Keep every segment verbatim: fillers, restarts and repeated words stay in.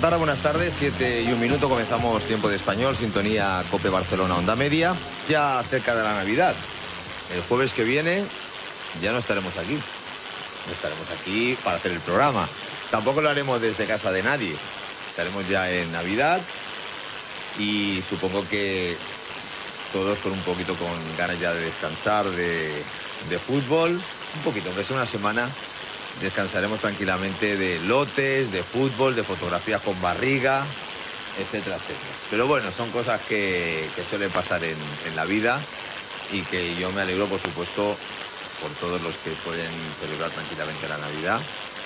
tarde, buenas tardes, siete y un minuto, comenzamos Tiempo de Español, sintonía COPE Barcelona Onda Media, ya cerca de la Navidad. El jueves que viene ya no estaremos aquí, no estaremos aquí para hacer el programa, tampoco lo haremos desde casa de nadie, estaremos ya en Navidad y supongo que todos con un poquito con ganas ya de descansar de, de fútbol, un poquito, aunque sea una semana. Descansaremos tranquilamente de lotes, de fútbol, de fotografías con barriga, etcétera, etcétera. Pero bueno, son cosas que, que suelen pasar en, en la vida y que yo me alegro, por supuesto, por todos los que pueden celebrar tranquilamente la Navidad,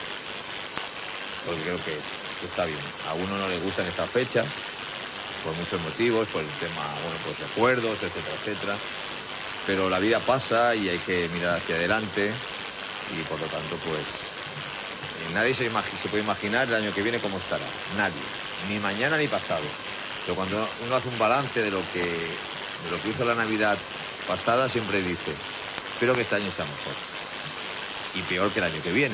porque creo que, que está bien. A uno no le gustan estas fechas, por muchos motivos, por el tema, bueno, pues recuerdos, etcétera, etcétera. Pero la vida pasa y hay que mirar hacia adelante. Y por lo tanto, pues, eh, nadie se, se puede imaginar el año que viene cómo estará. Nadie. Ni mañana ni pasado. Pero cuando uno hace un balance de lo que, de lo que hizo la Navidad pasada, siempre dice, espero que este año sea mejor. Y peor que el año que viene.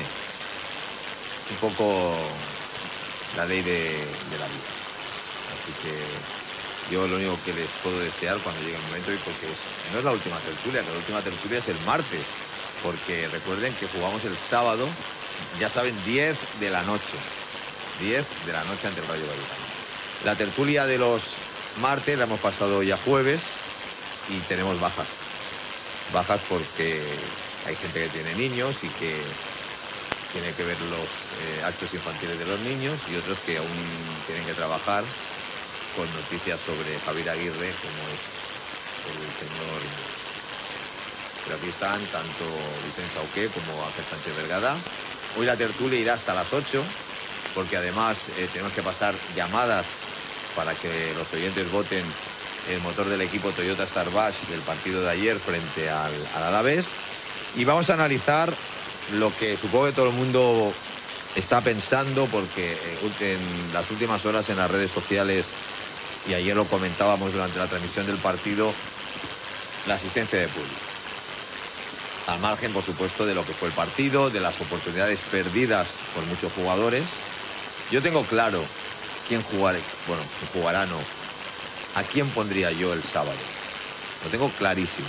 Un poco la ley de, de la vida. Así que yo lo único que les puedo desear cuando llegue el momento, y porque es, no es la última tertulia, que la última tertulia es el martes. Porque recuerden que jugamos el sábado, ya saben, diez de la noche. diez de la noche ante el Rayo Vallecano. La tertulia de los martes la hemos pasado ya jueves y tenemos bajas. Bajas porque hay gente que tiene niños y que tiene que ver los eh, actos infantiles de los niños y otros que aún tienen que trabajar con noticias sobre Javier Aguirre, como es el señor... Pero aquí están tanto Vicente Sauqué como Ángel Sánchez Vergada. Hoy la tertulia irá hasta las ocho, porque además eh, tenemos que pasar llamadas para que los oyentes voten el motor del equipo Toyota Starbash del partido de ayer frente al, al Alavés. Y vamos a analizar lo que supongo que todo el mundo está pensando, porque eh, en las últimas horas en las redes sociales, y ayer lo comentábamos durante la transmisión del partido, la asistencia de público. Al margen, por supuesto, de lo que fue el partido, de las oportunidades perdidas por muchos jugadores. Yo tengo claro quién jugará, bueno, quién jugará no, a quién pondría yo el sábado. Lo tengo clarísimo.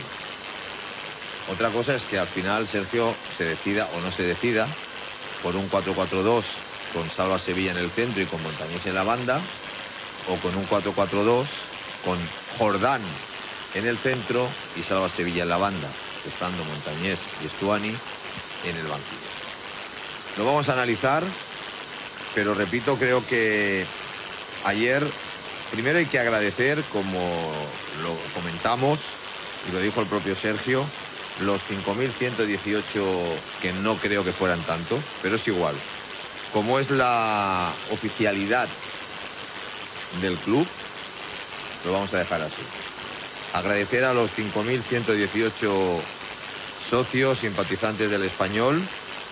Otra cosa es que al final Sergio se decida o no se decida por un cuatro cuatro dos con Salva Sevilla en el centro y con Montañés en la banda, o con un cuatro cuatro dos con Jordán en el centro y Salva Sevilla en la banda, estando Montañés y Stuani en el banquillo. Lo vamos a analizar, pero repito, creo que ayer primero hay que agradecer, como lo comentamos y lo dijo el propio Sergio, los cinco mil ciento dieciocho, que no creo que fueran tantos, pero es igual. Como es la oficialidad del club, lo vamos a dejar así. Agradecer a los cinco mil ciento dieciocho socios, simpatizantes del Español,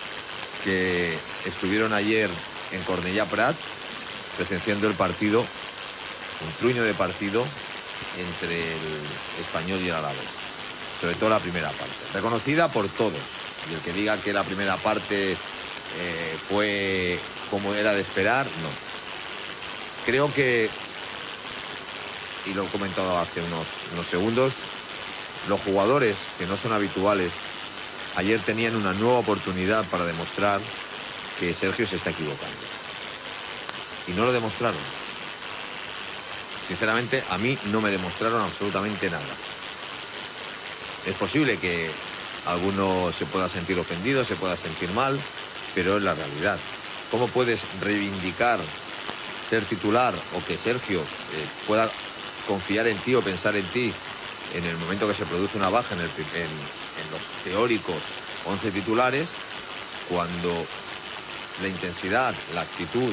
que estuvieron ayer en Cornellà Prat, presenciando el partido, un truño de partido entre el Español y el Alavés. Sobre todo la primera parte, reconocida por todos. Y el que diga que la primera parte eh, fue como era de esperar, no. Creo que, y lo he comentado hace unos, unos segundos, los jugadores que no son habituales ayer tenían una nueva oportunidad para demostrar que Sergio se está equivocando. Y no lo demostraron. Sinceramente, a mí no me demostraron absolutamente nada. Es posible que alguno se pueda sentir ofendido, se pueda sentir mal, pero es la realidad. ¿Cómo puedes reivindicar ser titular o que Sergio eh, pueda confiar en ti o pensar en ti en el momento que se produce una baja en, el, en, en los teóricos once titulares, cuando la intensidad, la actitud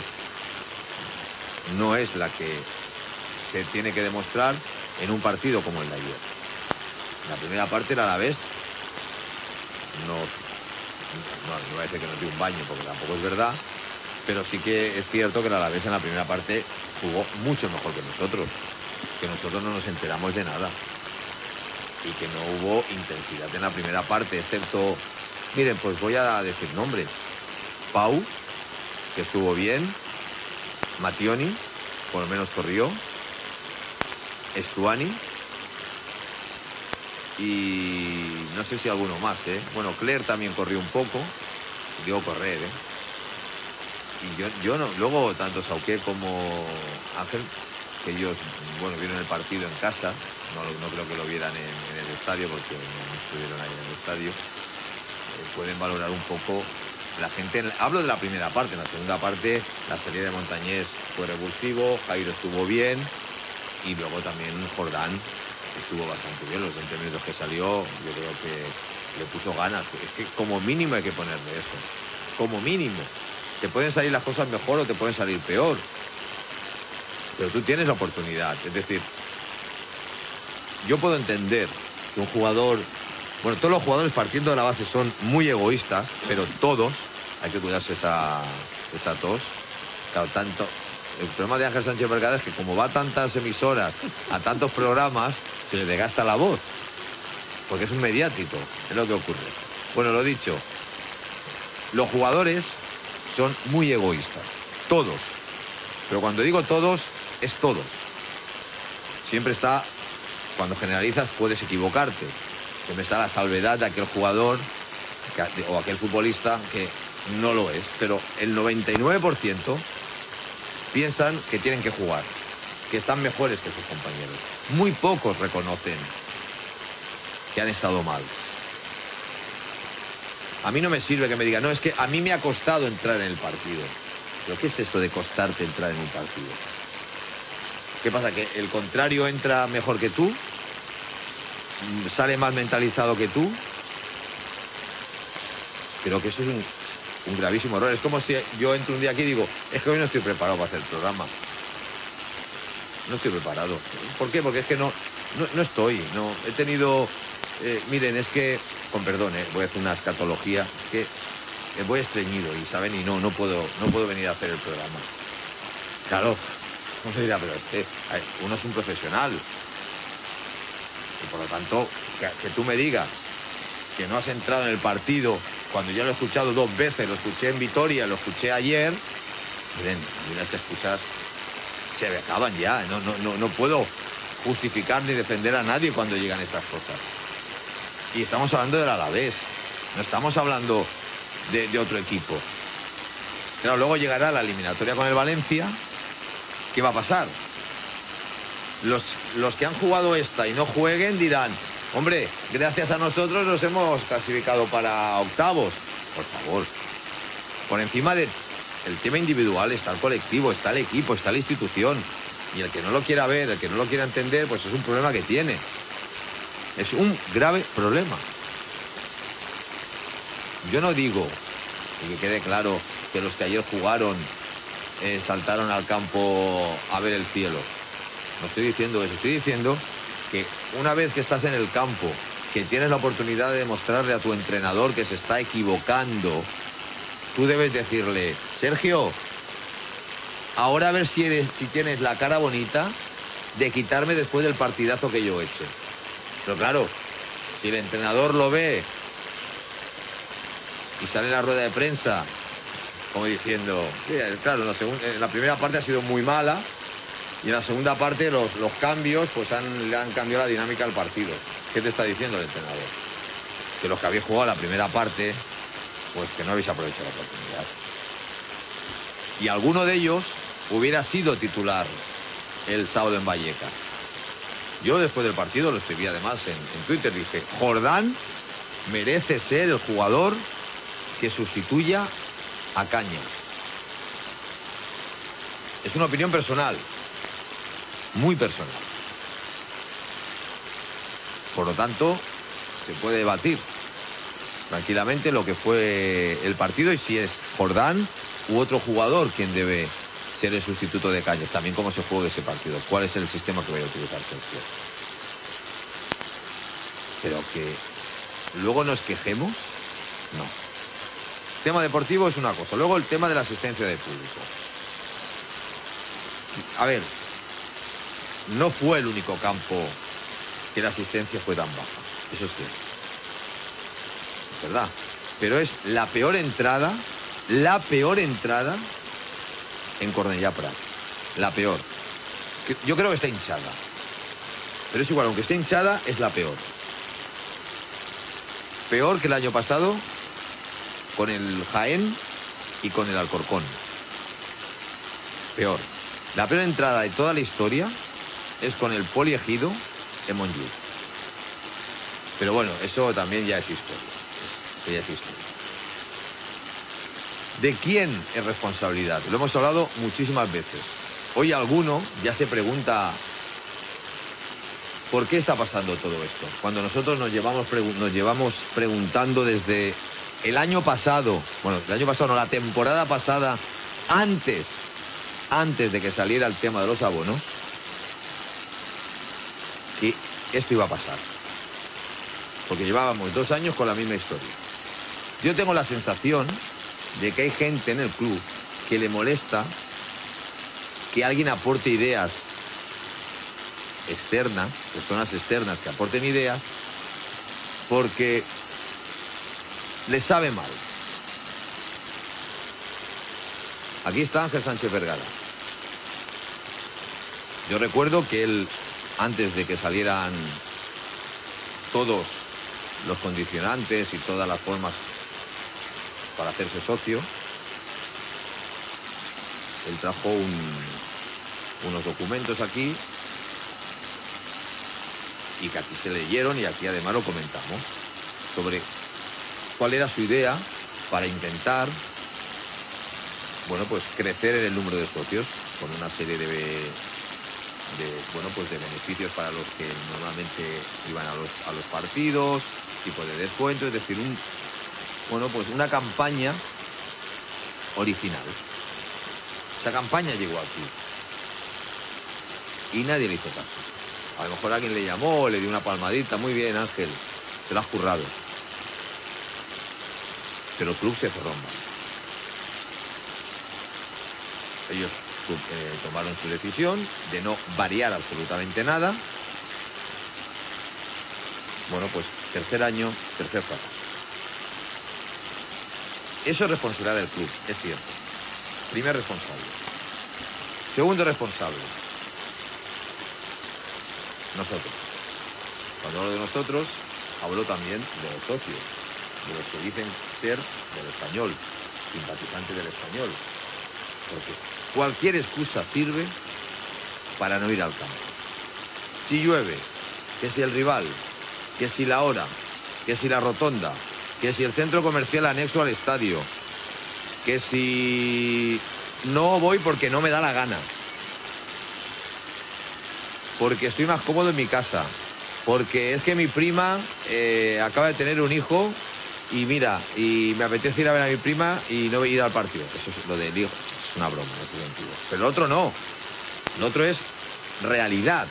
no es la que se tiene que demostrar en un partido como el de ayer? La primera parte era a la vez, no, no, no voy a decir que nos dio un baño porque tampoco es verdad, pero sí que es cierto que el Alavés en la primera parte jugó mucho mejor que nosotros, que nosotros no nos enteramos de nada y que no hubo intensidad en la primera parte, excepto, miren, pues voy a decir nombres: Pau, que estuvo bien, Mattioni, por lo menos corrió. Stuani. Y no sé si alguno más, ¿eh? Bueno, Clerc también corrió un poco. Digo correr, ¿eh? Y yo, yo no, luego tanto Sauqué como Ángel, que ellos, bueno, vieron el partido en casa, no, no creo que lo vieran en, en el estadio, porque no estuvieron ahí en el estadio, eh, pueden valorar un poco la gente. Hablo de la primera parte, en la segunda parte la salida de Montañés fue revulsivo, Jairo estuvo bien, y luego también Jordán estuvo bastante bien. Los veinte minutos que salió, yo creo que le puso ganas. Es que como mínimo hay que ponerle eso, como mínimo. Te pueden salir las cosas mejor o te pueden salir peor, pero tú tienes la oportunidad. Es decir, yo puedo entender que un jugador, bueno, todos los jugadores partiendo de la base son muy egoístas, pero todos, hay que cuidarse esa, esa tos. Claro, tanto, el problema de Ángel Sánchez Vergara es que como va a tantas emisoras, a tantos programas, se le desgasta la voz, porque es un mediático, es lo que ocurre. Bueno, lo dicho, los jugadores son muy egoístas, todos. Pero cuando digo todos, es todos. Siempre está, cuando generalizas puedes equivocarte. Siempre está la salvedad de aquel jugador que, o aquel futbolista que no lo es. Pero el noventa y nueve por ciento piensan que tienen que jugar, que están mejores que sus compañeros. Muy pocos reconocen que han estado mal. A mí no me sirve que me digan, no, es que a mí me ha costado entrar en el partido. ¿Pero qué es esto de costarte entrar en un partido? ¿Qué pasa? ¿Que el contrario entra mejor que tú? ¿Sale más mentalizado que tú? Creo que eso es un, un gravísimo error. Es como si yo entro un día aquí y digo, es que hoy no estoy preparado para hacer el programa. No estoy preparado. ¿Por qué? Porque es que no, no, no estoy. No, he tenido... Eh, miren, es que... Con perdón, eh, voy a hacer una escatología, que eh, voy estreñido y saben, y no, no puedo, no puedo venir a hacer el programa. Claro, no se dirá, pero es que uno es un profesional. Y por lo tanto, que, que tú me digas que no has entrado en el partido cuando ya lo he escuchado dos veces, lo escuché en Vitoria, lo escuché ayer, miren, y las excusas se me acaban ya. No, no, no, no puedo justificar ni defender a nadie cuando llegan estas cosas. Y estamos hablando del Alavés, no estamos hablando de, de otro equipo. Claro, luego llegará la eliminatoria con el Valencia. ¿Qué va a pasar? Los, los que han jugado esta y no jueguen dirán, hombre, gracias a nosotros nos hemos clasificado para octavos. Por favor, por encima del tema individual está el colectivo, está el equipo, está la institución. Y el que no lo quiera ver, el que no lo quiera entender, pues es un problema que tiene. Es un grave problema. Yo no digo, y que quede claro, que los que ayer jugaron eh, saltaron al campo a ver el cielo. No estoy diciendo eso. Estoy diciendo que una vez que estás en el campo, que tienes la oportunidad de demostrarle a tu entrenador que se está equivocando, tú debes decirle, Sergio, ahora a ver si, eres, si tienes la cara bonita de quitarme después del partidazo que yo he hecho. Pero claro, si el entrenador lo ve y sale en la rueda de prensa como diciendo, sí, claro, en la, segunda, en la primera parte ha sido muy mala y en la segunda parte los, los cambios pues han, le han cambiado la dinámica al partido. ¿Qué te está diciendo el entrenador? Que los que habéis jugado la primera parte, pues que no habéis aprovechado la oportunidad. Y alguno de ellos hubiera sido titular el sábado en Vallecas. Yo después del partido lo escribí además en, en Twitter, dije, Jordán merece ser el jugador que sustituya a Cañas. Es una opinión personal, muy personal. Por lo tanto, se puede debatir tranquilamente lo que fue el partido y si es Jordán u otro jugador quien debe ser el sustituto de Cañas, también cómo se juega ese partido, cuál es el sistema que voy a utilizar Sergio. Pero que luego nos quejemos, no. El tema deportivo es una cosa, luego el tema de la asistencia de público. A ver, no fue el único campo que la asistencia fue tan baja, eso es cierto, es verdad, pero es la peor entrada, la peor entrada en Cornellà Prat. La peor. Yo creo que está hinchada. Pero es igual, aunque esté hinchada, es la peor. Peor que el año pasado con el Jaén y con el Alcorcón. Peor. La peor entrada de toda la historia es con el Poliegido en Montjuïc. Pero bueno, eso también ya es historia. Eso ya es historia. ¿De quién es responsabilidad? Lo hemos hablado muchísimas veces. Hoy alguno ya se pregunta ¿por qué está pasando todo esto? Cuando nosotros nos llevamos, nos llevamos preguntando desde el año pasado, bueno, el año pasado no, la temporada pasada, antes, antes de que saliera el tema de los abonos, que esto iba a pasar. Porque llevábamos dos años con la misma historia. Yo tengo la sensación de que hay gente en el club que le molesta que alguien aporte ideas externas, personas externas que aporten ideas, porque les sabe mal. Aquí está Ángel Sánchez Vergara. Yo recuerdo que él, antes de que salieran todos los condicionantes y todas las formas para hacerse socio, él trajo un, unos documentos aquí y que aquí se leyeron y aquí además lo comentamos sobre cuál era su idea para intentar, bueno, pues crecer en el número de socios con una serie de, de bueno, pues de beneficios para los que normalmente iban a los, a los partidos, tipo de descuento, es decir, un, bueno, pues una campaña original. Esa campaña llegó aquí y nadie le hizo caso. A lo mejor alguien le llamó, le dio una palmadita, muy bien Ángel, te lo has currado. Pero el club se derrumba. Ellos eh, tomaron su decisión de no variar absolutamente nada. Bueno, pues tercer año, tercer fracaso. Eso es responsabilidad del club, es cierto. Primer responsable. Segundo responsable. Nosotros. Cuando hablo de nosotros, hablo también de los socios, de los que dicen ser del Español, simpatizantes del Español. Porque cualquier excusa sirve para no ir al campo. Si llueve, que si el rival, que si la hora, que si la rotonda, que si el centro comercial anexo al estadio, que si no voy porque no me da la gana, porque estoy más cómodo en mi casa, porque es que mi prima eh, acaba de tener un hijo y mira, y me apetece ir a ver a mi prima y no ir al partido. Eso es lo del hijo, es una broma en ese sentido. Pero el otro no, el otro es realidad,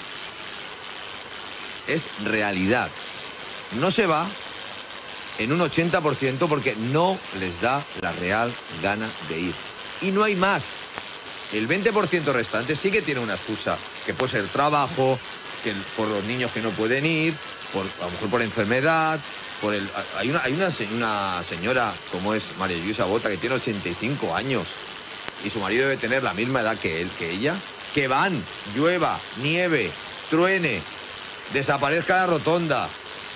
es realidad. No se va en un ochenta por ciento porque no les da la real gana de ir. Y no hay más. El veinte por ciento restante sí que tiene una excusa, que puede ser trabajo, que por los niños que no pueden ir, por, a lo mejor por enfermedad, por el, hay una, hay una, una señora como es María Luisa Bota que tiene ochenta y cinco años y su marido debe tener la misma edad que él, que ella, que van, llueva, nieve, truene, desaparezca la rotonda,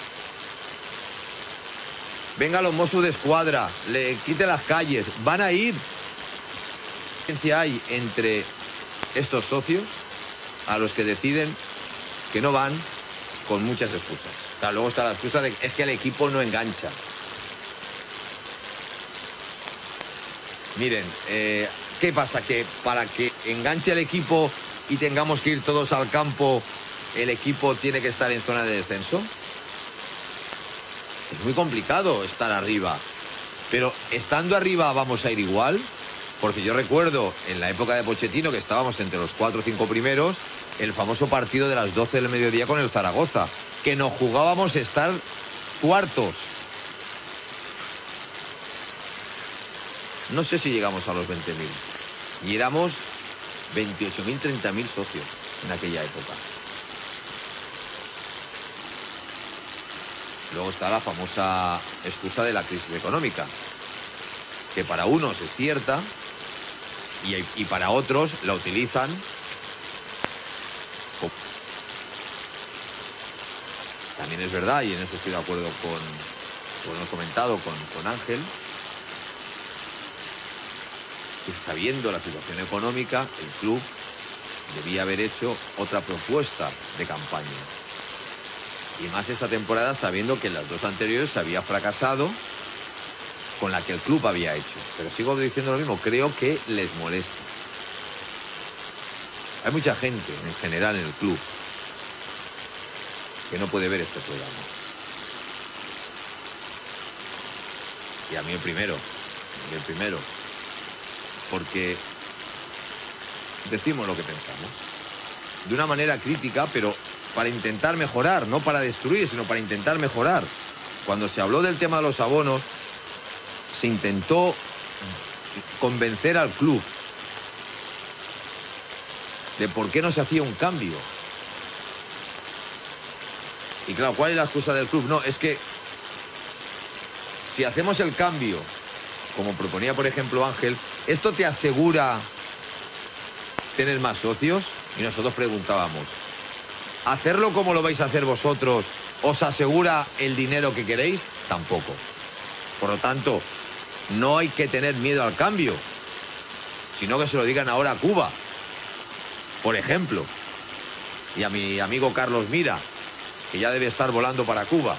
venga los Mossos de Escuadra, le quite las calles, van a ir. ¿Qué diferencia hay entre estos socios a los que deciden que no van con muchas excusas? Claro, luego está la excusa de que es que el equipo no engancha. Miren, eh, ¿qué pasa? Que para que enganche el equipo y tengamos que ir todos al campo, ¿el equipo tiene que estar en zona de descenso? Es muy complicado estar arriba, pero estando arriba vamos a ir igual, porque yo recuerdo en la época de Pochettino que estábamos entre los cuatro o cinco primeros, el famoso partido de las doce del mediodía con el Zaragoza, que nos jugábamos estar cuartos. No sé si llegamos a los veinte mil, y éramos veintiocho mil, treinta mil socios en aquella época. Luego está la famosa excusa de la crisis económica, que para unos es cierta, Y, y para otros la utilizan. También es verdad, y en eso estoy de acuerdo con, como hemos comentado, con, con Ángel, que sabiendo la situación económica, el club debía haber hecho otra propuesta de campaña. Y más esta temporada, sabiendo que en las dos anteriores se había fracasado con la que el club había hecho. Pero sigo diciendo lo mismo, creo que les molesta. Hay mucha gente, en general, en el club, que no puede ver este programa. Y a mí el primero, el primero. Porque decimos lo que pensamos. De una manera crítica, pero para intentar mejorar, no para destruir, sino para intentar mejorar. Cuando se habló del tema de los abonos, se intentó convencer al club de por qué no se hacía un cambio. Y claro, ¿cuál es la excusa del club? No, es que si hacemos el cambio, como proponía por ejemplo Ángel, ¿esto te asegura tener más socios? Y nosotros preguntábamos, ¿hacerlo como lo vais a hacer vosotros os asegura el dinero que queréis? Tampoco. Por lo tanto, no hay que tener miedo al cambio, sino que se lo digan ahora a Cuba, por ejemplo, y a mi amigo Carlos Mira, que ya debe estar volando para Cuba.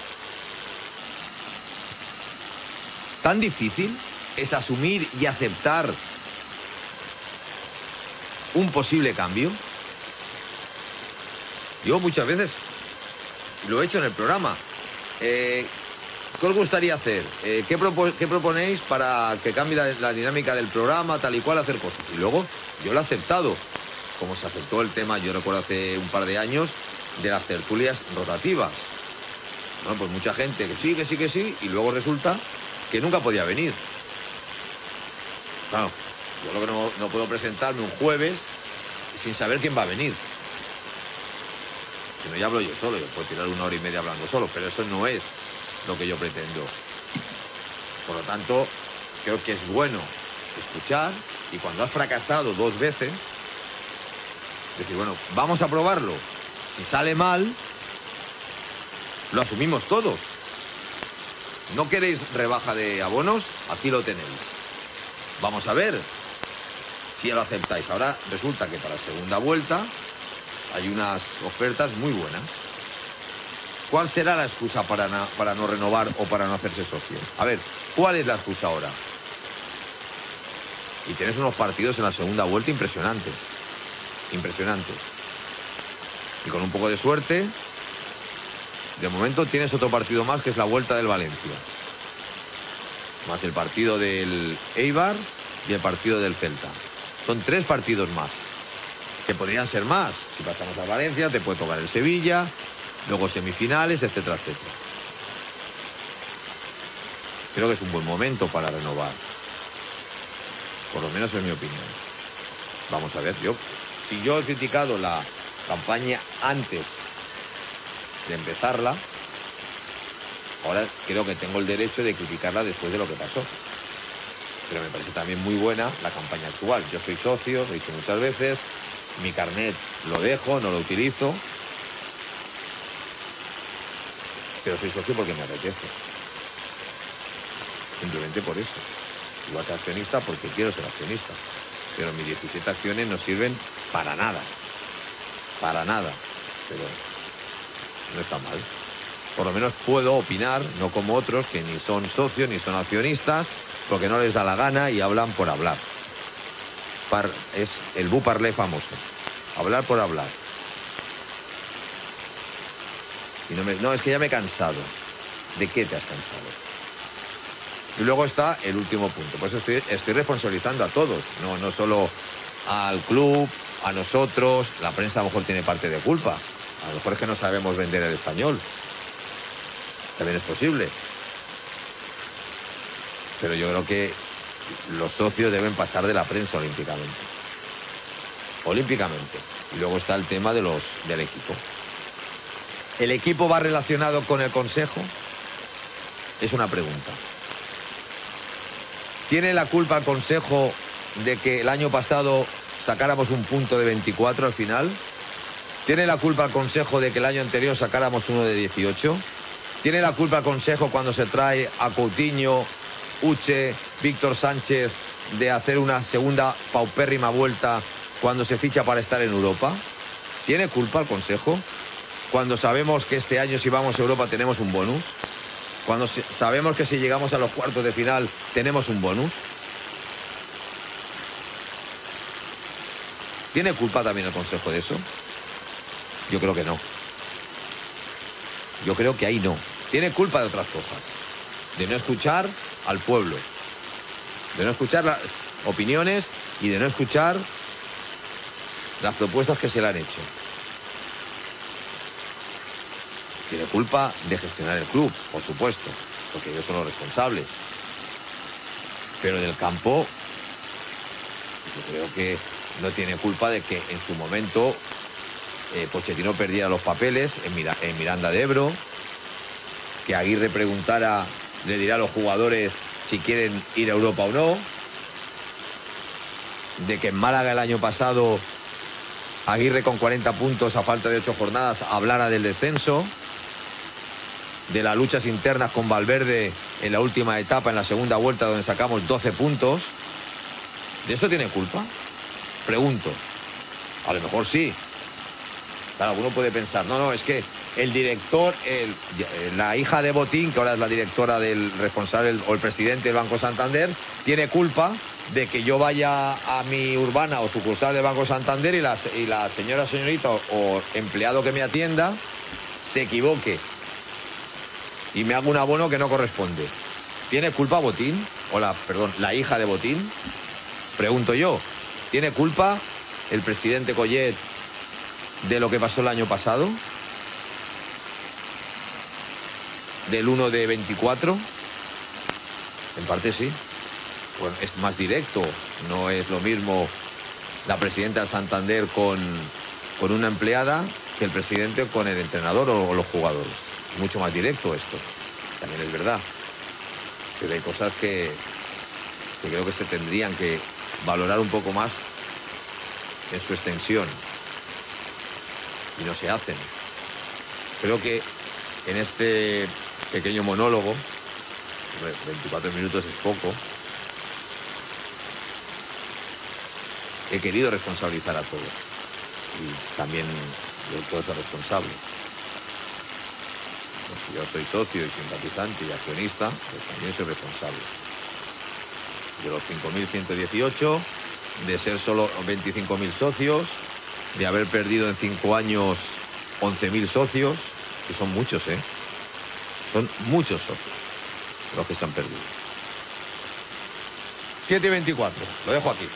¿Tan difícil es asumir y aceptar un posible cambio? Yo muchas veces lo he hecho en el programa. Eh, ¿Qué os gustaría hacer? Eh, ¿qué, propo ¿Qué proponéis para que cambie la, la dinámica del programa, tal y cual, hacer cosas? Y luego yo lo he aceptado, como se aceptó el tema, yo recuerdo hace un par de años, de las tertulias rotativas. Bueno, pues mucha gente que sí, que sí, que sí, y luego resulta que nunca podía venir. Claro, yo lo que no, no puedo presentarme un jueves sin saber quién va a venir. Si no, ya hablo yo solo, yo puedo tirar una hora y media hablando solo, pero eso no es lo que yo pretendo. Por lo tanto, creo que es bueno escuchar, y cuando has fracasado dos veces, decir, bueno, vamos a probarlo. Si sale mal, lo asumimos todos. ¿No queréis rebaja de abonos? Aquí lo tenéis. Vamos a ver si ya lo aceptáis. Ahora resulta que para segunda vuelta hay unas ofertas muy buenas. ¿Cuál será la excusa para, na, para no renovar o para no hacerse socio? A ver, ¿cuál es la excusa ahora? Y tienes unos partidos en la segunda vuelta impresionantes. Impresionantes. Y con un poco de suerte, de momento tienes otro partido más, que es la vuelta del Valencia. Más el partido del Eibar y el partido del Celta. Son tres partidos más, que podrían ser más. Si pasamos a Valencia, te puede tocar el Sevilla, luego semifinales, etcétera, etcétera. Creo que es un buen momento para renovar. Por lo menos es mi opinión. Vamos a ver, yo, si yo he criticado la campaña antes de empezarla, ahora creo que tengo el derecho de criticarla después de lo que pasó. Pero me parece también muy buena la campaña actual. Yo soy socio, lo he dicho muchas veces, mi carnet lo dejo, no lo utilizo, pero soy socio porque me apetece. Simplemente por eso. Igual que accionista porque quiero ser accionista. Pero mis diecisiete acciones no sirven para nada. Para nada. Pero no está mal. Por lo menos puedo opinar, no como otros que ni son socios ni son accionistas, porque no les da la gana y hablan por hablar. Par, es el bu parlé famoso. Hablar por hablar. Y no, me, no, es que ya me he cansado. ¿De qué te has cansado? Y luego está el último punto. Por eso estoy, estoy responsabilizando a todos, no, no solo al club, a nosotros. La prensa a lo mejor tiene parte de culpa. A lo mejor es que no sabemos vender el español. También es posible. Pero yo creo que los socios deben pasar de la prensa olímpicamente. Olímpicamente. Y luego está el tema de los, del equipo. ¿El equipo va relacionado con el consejo? Es una pregunta. ¿Tiene la culpa el consejo de que el año pasado sacáramos un punto de veinticuatro al final? ¿Tiene la culpa el Consejo de que el año anterior sacáramos uno de dieciocho? ¿Tiene la culpa el Consejo cuando se trae a Coutinho, Uche, Víctor Sánchez de hacer una segunda paupérrima vuelta cuando se ficha para estar en Europa? ¿Tiene culpa el Consejo cuando sabemos que este año si vamos a Europa tenemos un bonus? Cuando sabemos que si llegamos a los cuartos de final tenemos un bonus. ¿Tiene culpa también el Consejo de eso? Yo creo que no. Yo creo que ahí no. Tiene culpa de otras cosas. De no escuchar al pueblo. De no escuchar las opiniones y de no escuchar las propuestas que se le han hecho. Tiene culpa de gestionar el club, por supuesto, porque ellos son los responsables. Pero del campo, yo creo que no tiene culpa de que en su momento eh, Pochettino perdiera los papeles en, Mira, en Miranda de Ebro, que Aguirre preguntara, le dirá a los jugadores si quieren ir a Europa o no, de que en Málaga el año pasado Aguirre con cuarenta puntos a falta de ocho jornadas hablara del descenso, de las luchas internas con Valverde en la última etapa, en la segunda vuelta, donde sacamos doce puntos. ¿De esto tiene culpa? Pregunto. A lo mejor sí. Claro, alguno puede pensar, no, no, es que el director, el, la hija de Botín, que ahora es la directora del responsable el, o el presidente del Banco Santander, tiene culpa de que yo vaya a mi urbana o sucursal del Banco Santander y la, y la señora, señorita o, o empleado que me atienda se equivoque y me haga un abono que no corresponde. ¿Tiene culpa Botín? O la, perdón, la hija de Botín. Pregunto yo, ¿tiene culpa el presidente Collet de lo que pasó el año pasado? ¿Del uno de veinticuatro? En parte sí. Bueno, es más directo. No es lo mismo la presidenta del Santander con, con una empleada que el presidente con el entrenador o, o los jugadores. Mucho más directo esto. También es verdad. Pero hay cosas que, que creo que se tendrían que valorar un poco más en su extensión. Y no se hacen. Creo que en este pequeño monólogo, veinticuatro minutos es poco, he querido responsabilizar a todos. Y también yo puedo ser responsable. Pues si yo soy socio y simpatizante y accionista, pues también soy responsable. De los cinco mil ciento dieciocho, de ser solo veinticinco mil socios, de haber perdido en cinco años once mil socios, que son muchos, ¿eh? Son muchos socios los que se han perdido. siete y veinticuatro, lo dejo aquí.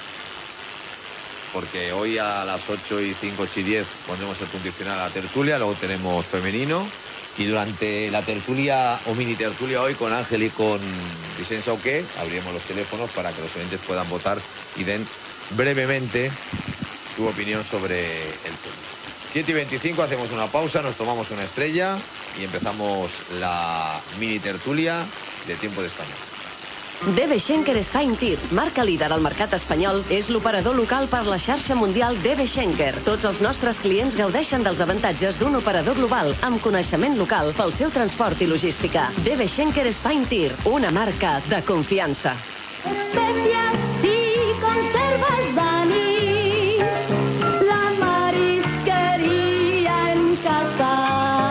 Porque hoy a las ocho y cinco, ocho y diez pondremos el punto y final a la tertulia, luego tenemos femenino. Y durante la tertulia o mini tertulia hoy con Ángel y con Vicente Sauqué abriremos los teléfonos para que los oyentes puedan votar y den brevemente su opinión sobre el tema. siete y veinticinco, hacemos una pausa, nos tomamos una estrella y empezamos la mini tertulia de Tiempo de España. D B Schenker Spine Tir, marca líder al mercat espanyol, és l'operador local per la xarxa mundial D B Schenker. Tots els nostres clients gaudeixen dels avantatges d'un operador global amb coneixement local pel seu transport i logística. D B Schenker Spine Tir, una marca de confiança. Especias y conservas Dani, la marisquería en casa.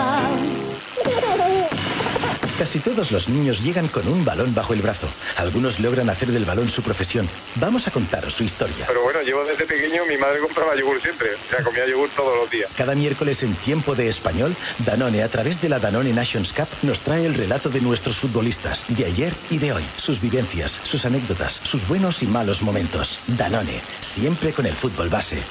Casi todos los niños llegan con un balón bajo el brazo. Algunos logran hacer del balón su profesión. Vamos a contaros su historia. Pero bueno, llevo desde pequeño, mi madre compraba yogur siempre. O sea, comía yogur todos los días. Cada miércoles en Tiempo de Español, Danone, a través de la Danone Nations Cup, nos trae el relato de nuestros futbolistas, de ayer y de hoy. Sus vivencias, sus anécdotas, sus buenos y malos momentos. Danone, siempre con el fútbol base.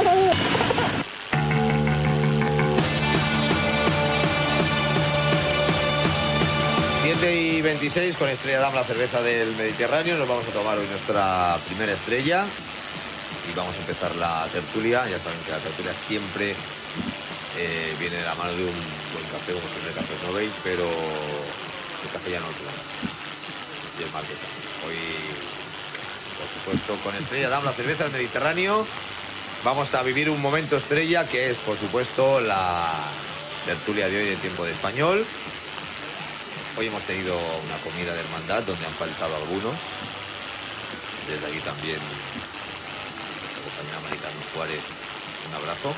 siete y veintiséis, con Estrella Damm, la cerveza del Mediterráneo. Nos vamos a tomar hoy nuestra primera estrella y vamos a empezar la tertulia. Ya saben que la tertulia siempre eh, viene de la mano de un buen café, como siempre café no veis, pero el café ya no lo tenemos. Y el mate también. Hoy por supuesto, con Estrella Damm, la cerveza del Mediterráneo. Vamos a vivir un momento estrella que es, por supuesto, la tertulia de hoy de Tiempo de Español. Hoy hemos tenido una comida de hermandad donde han faltado algunos. Desde aquí también, la compañera Maricarmen Juárez, un abrazo.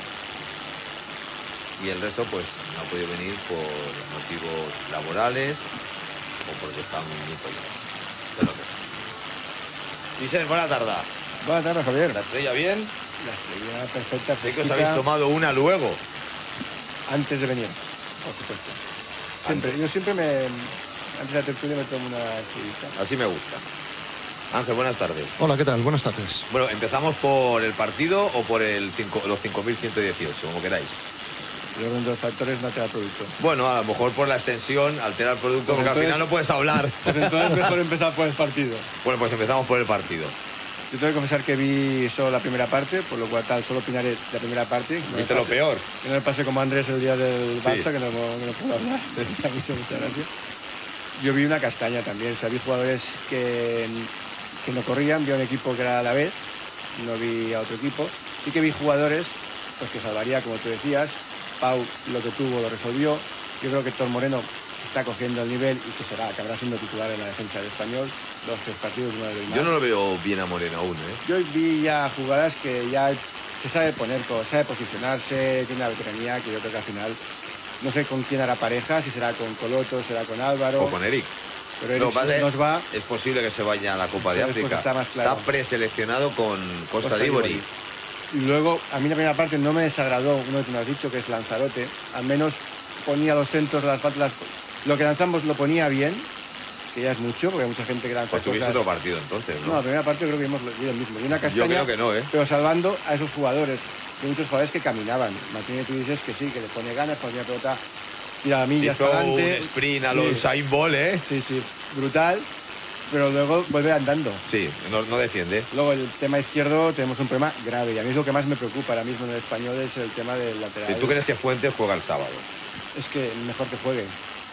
Y el resto, pues, no ha podido venir por motivos laborales o porque están muy collados. Pero que... Vicente, buena tarde. Buenas tardes, Javier. ¿La Estrella bien? La Estrella perfecta, Sé que os habéis tomado una luego. antes de venir, por supuesto. Siempre, Antes. yo siempre me... Antes de la tertulia me tomo una chivita. Así me gusta. Ángel, buenas tardes. Hola, ¿qué tal? Buenas tardes. Bueno, ¿empezamos por el partido o por el cinco, los cinco mil ciento dieciocho, como queráis? El orden de los factores no altera el producto. Bueno, a lo mejor por la extensión altera el producto, Pues porque entonces- al final no puedes hablar. Pues entonces mejor empezar por el partido. Bueno, pues empezamos por el partido. Yo tengo que confesar que vi solo la primera parte, por lo cual tal, solo opinaré de la primera parte. No me Viste lo pase- peor. Que no me pase como Andrés el día del Sí. Barça, que no, que no puedo hablar. Me ha hecho mucha gracia. Yo vi una castaña también, o sea, vi jugadores que, que no corrían, vi a un equipo que era a la vez, no vi a otro equipo, y que vi jugadores pues que salvaría, como tú decías. Pau lo que tuvo lo resolvió. Yo creo que Héctor Moreno está cogiendo el nivel y que será, acabará siendo titular en la defensa del Español. Dos, tres partidos, uno del más. Yo no lo veo bien a Moreno aún, ¿eh? Yo vi ya jugadas que ya se sabe poner, todo, sabe posicionarse, tiene una veteranía que yo creo que al final, no sé con quién hará pareja, si será con Coloto, será con Álvaro. O con Eric. Pero No, Eric vale, nos va. es posible que se vaya a la Copa de Pero después África. está más claro. preseleccionado con Costa, Costa d'Ivori. d'Ivori. Y luego, a mí la primera parte no me desagradó uno que me has dicho, que es Lanzarote. Al menos ponía los centros, las faltas, lo que lanzamos lo ponía bien, que ya es mucho, porque hay mucha gente que lanza Pues tuviste cosas. otro partido entonces, No, ¿no? la primera parte creo que vimos lo el mismo. Y una Yo castaña, creo que no, ¿eh? pero salvando a esos jugadores. Hay muchos jugadores que caminaban. Martínez, tú dices que sí, que le pone ganas, cuando la pelota tira millas Hizo para un adelante. sprint a los Sí. Usain Bolt, ¿eh? Sí, sí, brutal, pero luego vuelve andando. Sí, no, no defiende. Luego el tema izquierdo tenemos un problema grave y a mí es lo que más me preocupa ahora mismo en el Español es el tema del lateral. ¿Y tú crees que Fuentes juega el sábado? Es que mejor que juegue.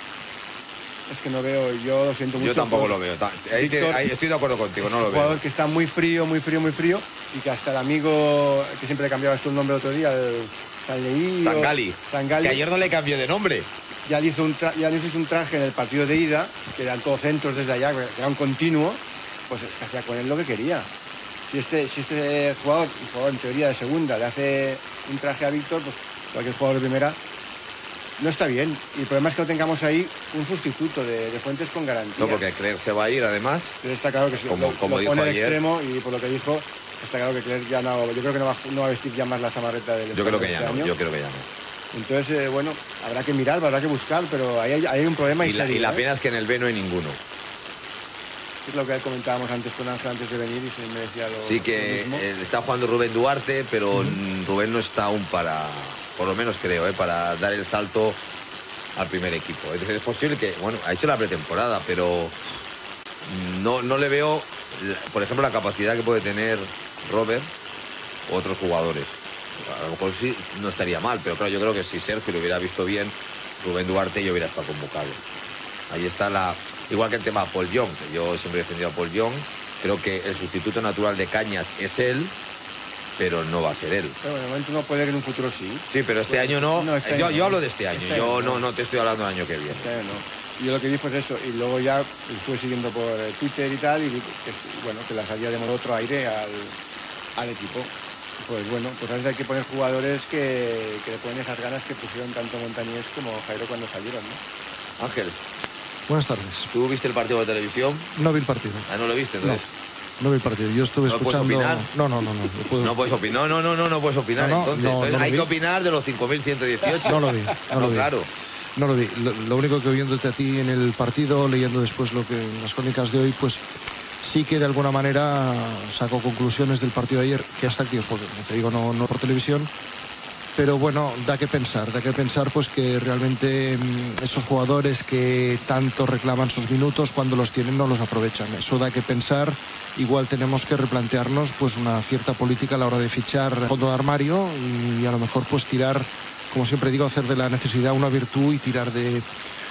Es que no veo, yo lo siento mucho. Yo tampoco por lo veo. Ta- Ahí, te- Víctor, ahí estoy de acuerdo contigo, no un lo jugador veo. que está muy frío, muy frío, muy frío y que hasta el amigo que siempre le cambiabas tú el nombre el otro día, el Sanleí o- Sangali. Sangali, Que ayer no le cambié de nombre. ya le hizo un tra- ya le hizo un traje en el partido de ida, que eran todos centros desde allá, que era un continuo, pues hacía con él lo que quería. Si este, si este jugador, un jugador en teoría de segunda, le hace un traje a Víctor, pues cualquier jugador de primera, no está bien. Y el problema es que no tengamos ahí un sustituto de, de Fuentes con garantía. No, porque Clerc se va a ir, además. Pero está claro que si Como- lo, como lo dijo pone de ayer. extremo y por lo que dijo, está claro que Clerc ya no, yo creo que no va, no va a vestir ya más la samarreta del Yo creo que este ya no, año. yo creo que ya no. Entonces, eh, bueno, habrá que mirar, habrá que buscar, pero ahí hay, ahí hay un problema Y la, serio, y la ¿eh? pena es que en el B no hay ninguno. Es lo que comentábamos antes con Ángel antes de venir y se me decía lo, Sí que lo mismo. eh, está jugando Rubén Duarte, pero mm, Rubén no está aún para, por lo menos creo, eh, para dar el salto al primer equipo. Es, es posible que, bueno, ha hecho la pretemporada, pero no, no le veo, la- por ejemplo, la capacidad que puede tener Robert u otros jugadores. A lo mejor sí no estaría mal, pero claro, yo creo que si Sergio lo hubiera visto bien, Rubén Duarte ya hubiera estado convocado. Ahí está la... Igual que el tema Paul Young, que yo siempre he defendido a Paul Young, creo que el sustituto natural de Cañas es él, pero no va a ser él. Pero bueno, de momento no puede que en un futuro sí. Sí, pero este año no. No, este yo, año yo no. hablo de este año, Este yo año no, no. no te estoy hablando del año que viene. Este año no. Y yo lo que vi fue eso, y luego ya estuve siguiendo por eh, Twitter y tal, y vi que, bueno, que las había de otro aire al, al equipo. Pues bueno, pues a veces hay que poner jugadores que, que le ponen esas ganas que pusieron tanto Montañés como Jairo cuando salieron, ¿no? Ángel, Buenas tardes. ¿tú viste el partido de televisión? No vi el partido. Ah, no lo viste, No, entonces. no vi el partido. Yo estuve ¿No puedes escuchando... opinar? No, no, no, no. no puedo- No puedes opinar. No, no, no, no, no puedes opinar. No, no, entonces, no, Entonces, no lo hay vi. que opinar de los cinco mil ciento dieciocho. No lo vi, no lo vi. Claro. No lo vi. Lo, lo único que viéndote a ti en el partido, leyendo después lo que las crónicas de hoy, pues sí que de alguna manera saco conclusiones del partido de ayer, que hasta aquí, porque como te digo, no, no por televisión, pero bueno, da que pensar, da que pensar pues que realmente mm, esos jugadores que tanto reclaman sus minutos, cuando los tienen no los aprovechan. Eso da que pensar. Igual tenemos que replantearnos pues una cierta política a la hora de fichar fondo de armario y a lo mejor pues tirar, como siempre digo, hacer de la necesidad una virtud y tirar de,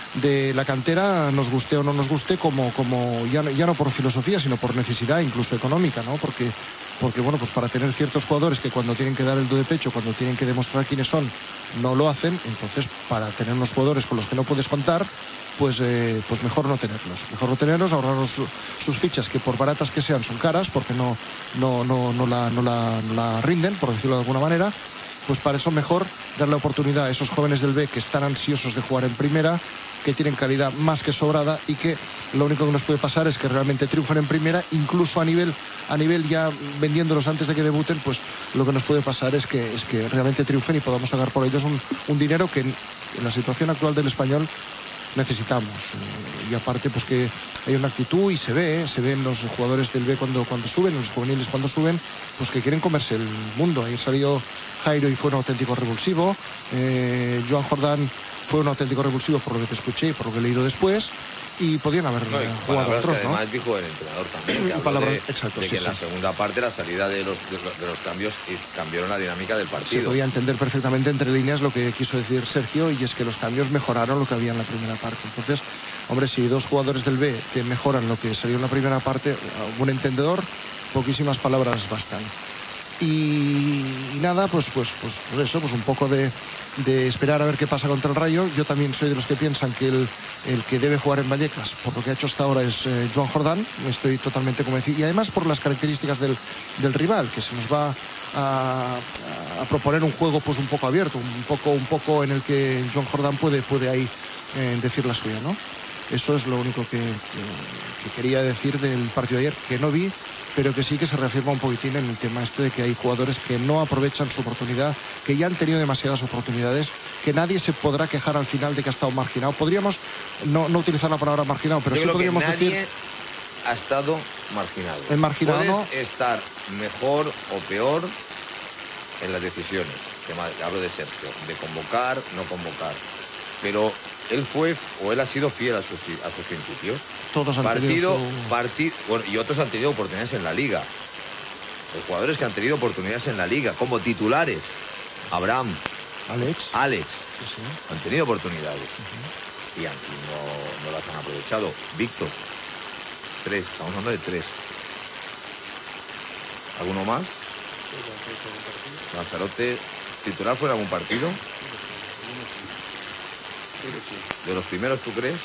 de la cantera, nos guste o no nos guste, como, como ya, no, ya no por filosofía, sino por necesidad, incluso económica, ¿no? Porque, porque bueno, pues para tener ciertos jugadores que cuando tienen que dar el do de pecho, cuando tienen que demostrar quiénes son, no lo hacen, entonces para tener unos jugadores con los que no puedes contar, pues, eh, pues mejor no tenerlos, mejor no tenerlos, ahorrarnos su, sus fichas, que por baratas que sean son caras, porque no, no, no, no, la, no, la, no la rinden, por decirlo de alguna manera. Pues para eso mejor darle oportunidad a esos jóvenes del B que están ansiosos de jugar en primera, que tienen calidad más que sobrada y que lo único que nos puede pasar es que realmente triunfen en primera, incluso a nivel a nivel ya vendiéndolos antes de que debuten, pues lo que nos puede pasar es que es que realmente triunfen y podamos sacar por ellos un, un dinero que en, en la situación actual del Español necesitamos. Y aparte pues que hay una actitud y se ve, ¿eh? Se ven los jugadores del B cuando, cuando suben, los juveniles cuando suben, pues que quieren comerse el mundo. Ayer salió Jairo y fue un auténtico revulsivo, eh, Joan Jordán fue un auténtico revulsivo por lo que te escuché y por lo que he leído después, y podían haber no, jugado otros, que ¿no? Además dijo el entrenador también, que palabras, de, exacto, de sí, que en sí. la segunda parte la salida de los, de, de los cambios cambiaron la dinámica del partido. Se podía entender perfectamente entre líneas lo que quiso decir Sergio, y es que los cambios mejoraron lo que había en la primera parte. Entonces, hombre, si dos jugadores del B te mejoran lo que salió en la primera parte, a un entendedor, poquísimas palabras bastan. Y, y nada, pues, pues, pues, pues eso, pues un poco de, de esperar a ver qué pasa contra el Rayo. Yo también soy de los que piensan que el, el que debe jugar en Vallecas, por lo que ha hecho hasta ahora, es eh, Joan Jordán. Estoy totalmente convencido. Y además por las características del, del rival, que se nos va a, a proponer un juego pues un poco abierto, un poco, un poco en el que Joan Jordán puede, puede ahí eh, decir la suya, ¿no? Eso es lo único que, que, que quería decir del partido de ayer, que no vi, pero que sí que se reafirma un poquitín en el tema este de que hay jugadores que no aprovechan su oportunidad, que ya han tenido demasiadas oportunidades, que nadie se podrá quejar al final de que ha estado marginado. Podríamos no, no utilizar la palabra marginado, pero Yo sí creo podríamos que nadie decir... ha estado marginado. En marginado, Puedes ¿no? estar mejor o peor en las decisiones, que hablo de Sergio, de convocar, no convocar, pero él fue o él ha sido fiel a sus, a sus principios. Todos han partido, tenido su... partido, bueno, y otros han tenido oportunidades en la liga. Los jugadores que han tenido oportunidades en la liga, como titulares, Abraham, Alex, Alex sí, sí. han tenido oportunidades Uh-huh. y, han, y no, no las han aprovechado. Víctor, tres, estamos hablando de tres. ¿Alguno más? Lanzarote, titular fue en algún partido. ¿De los primeros tú crees?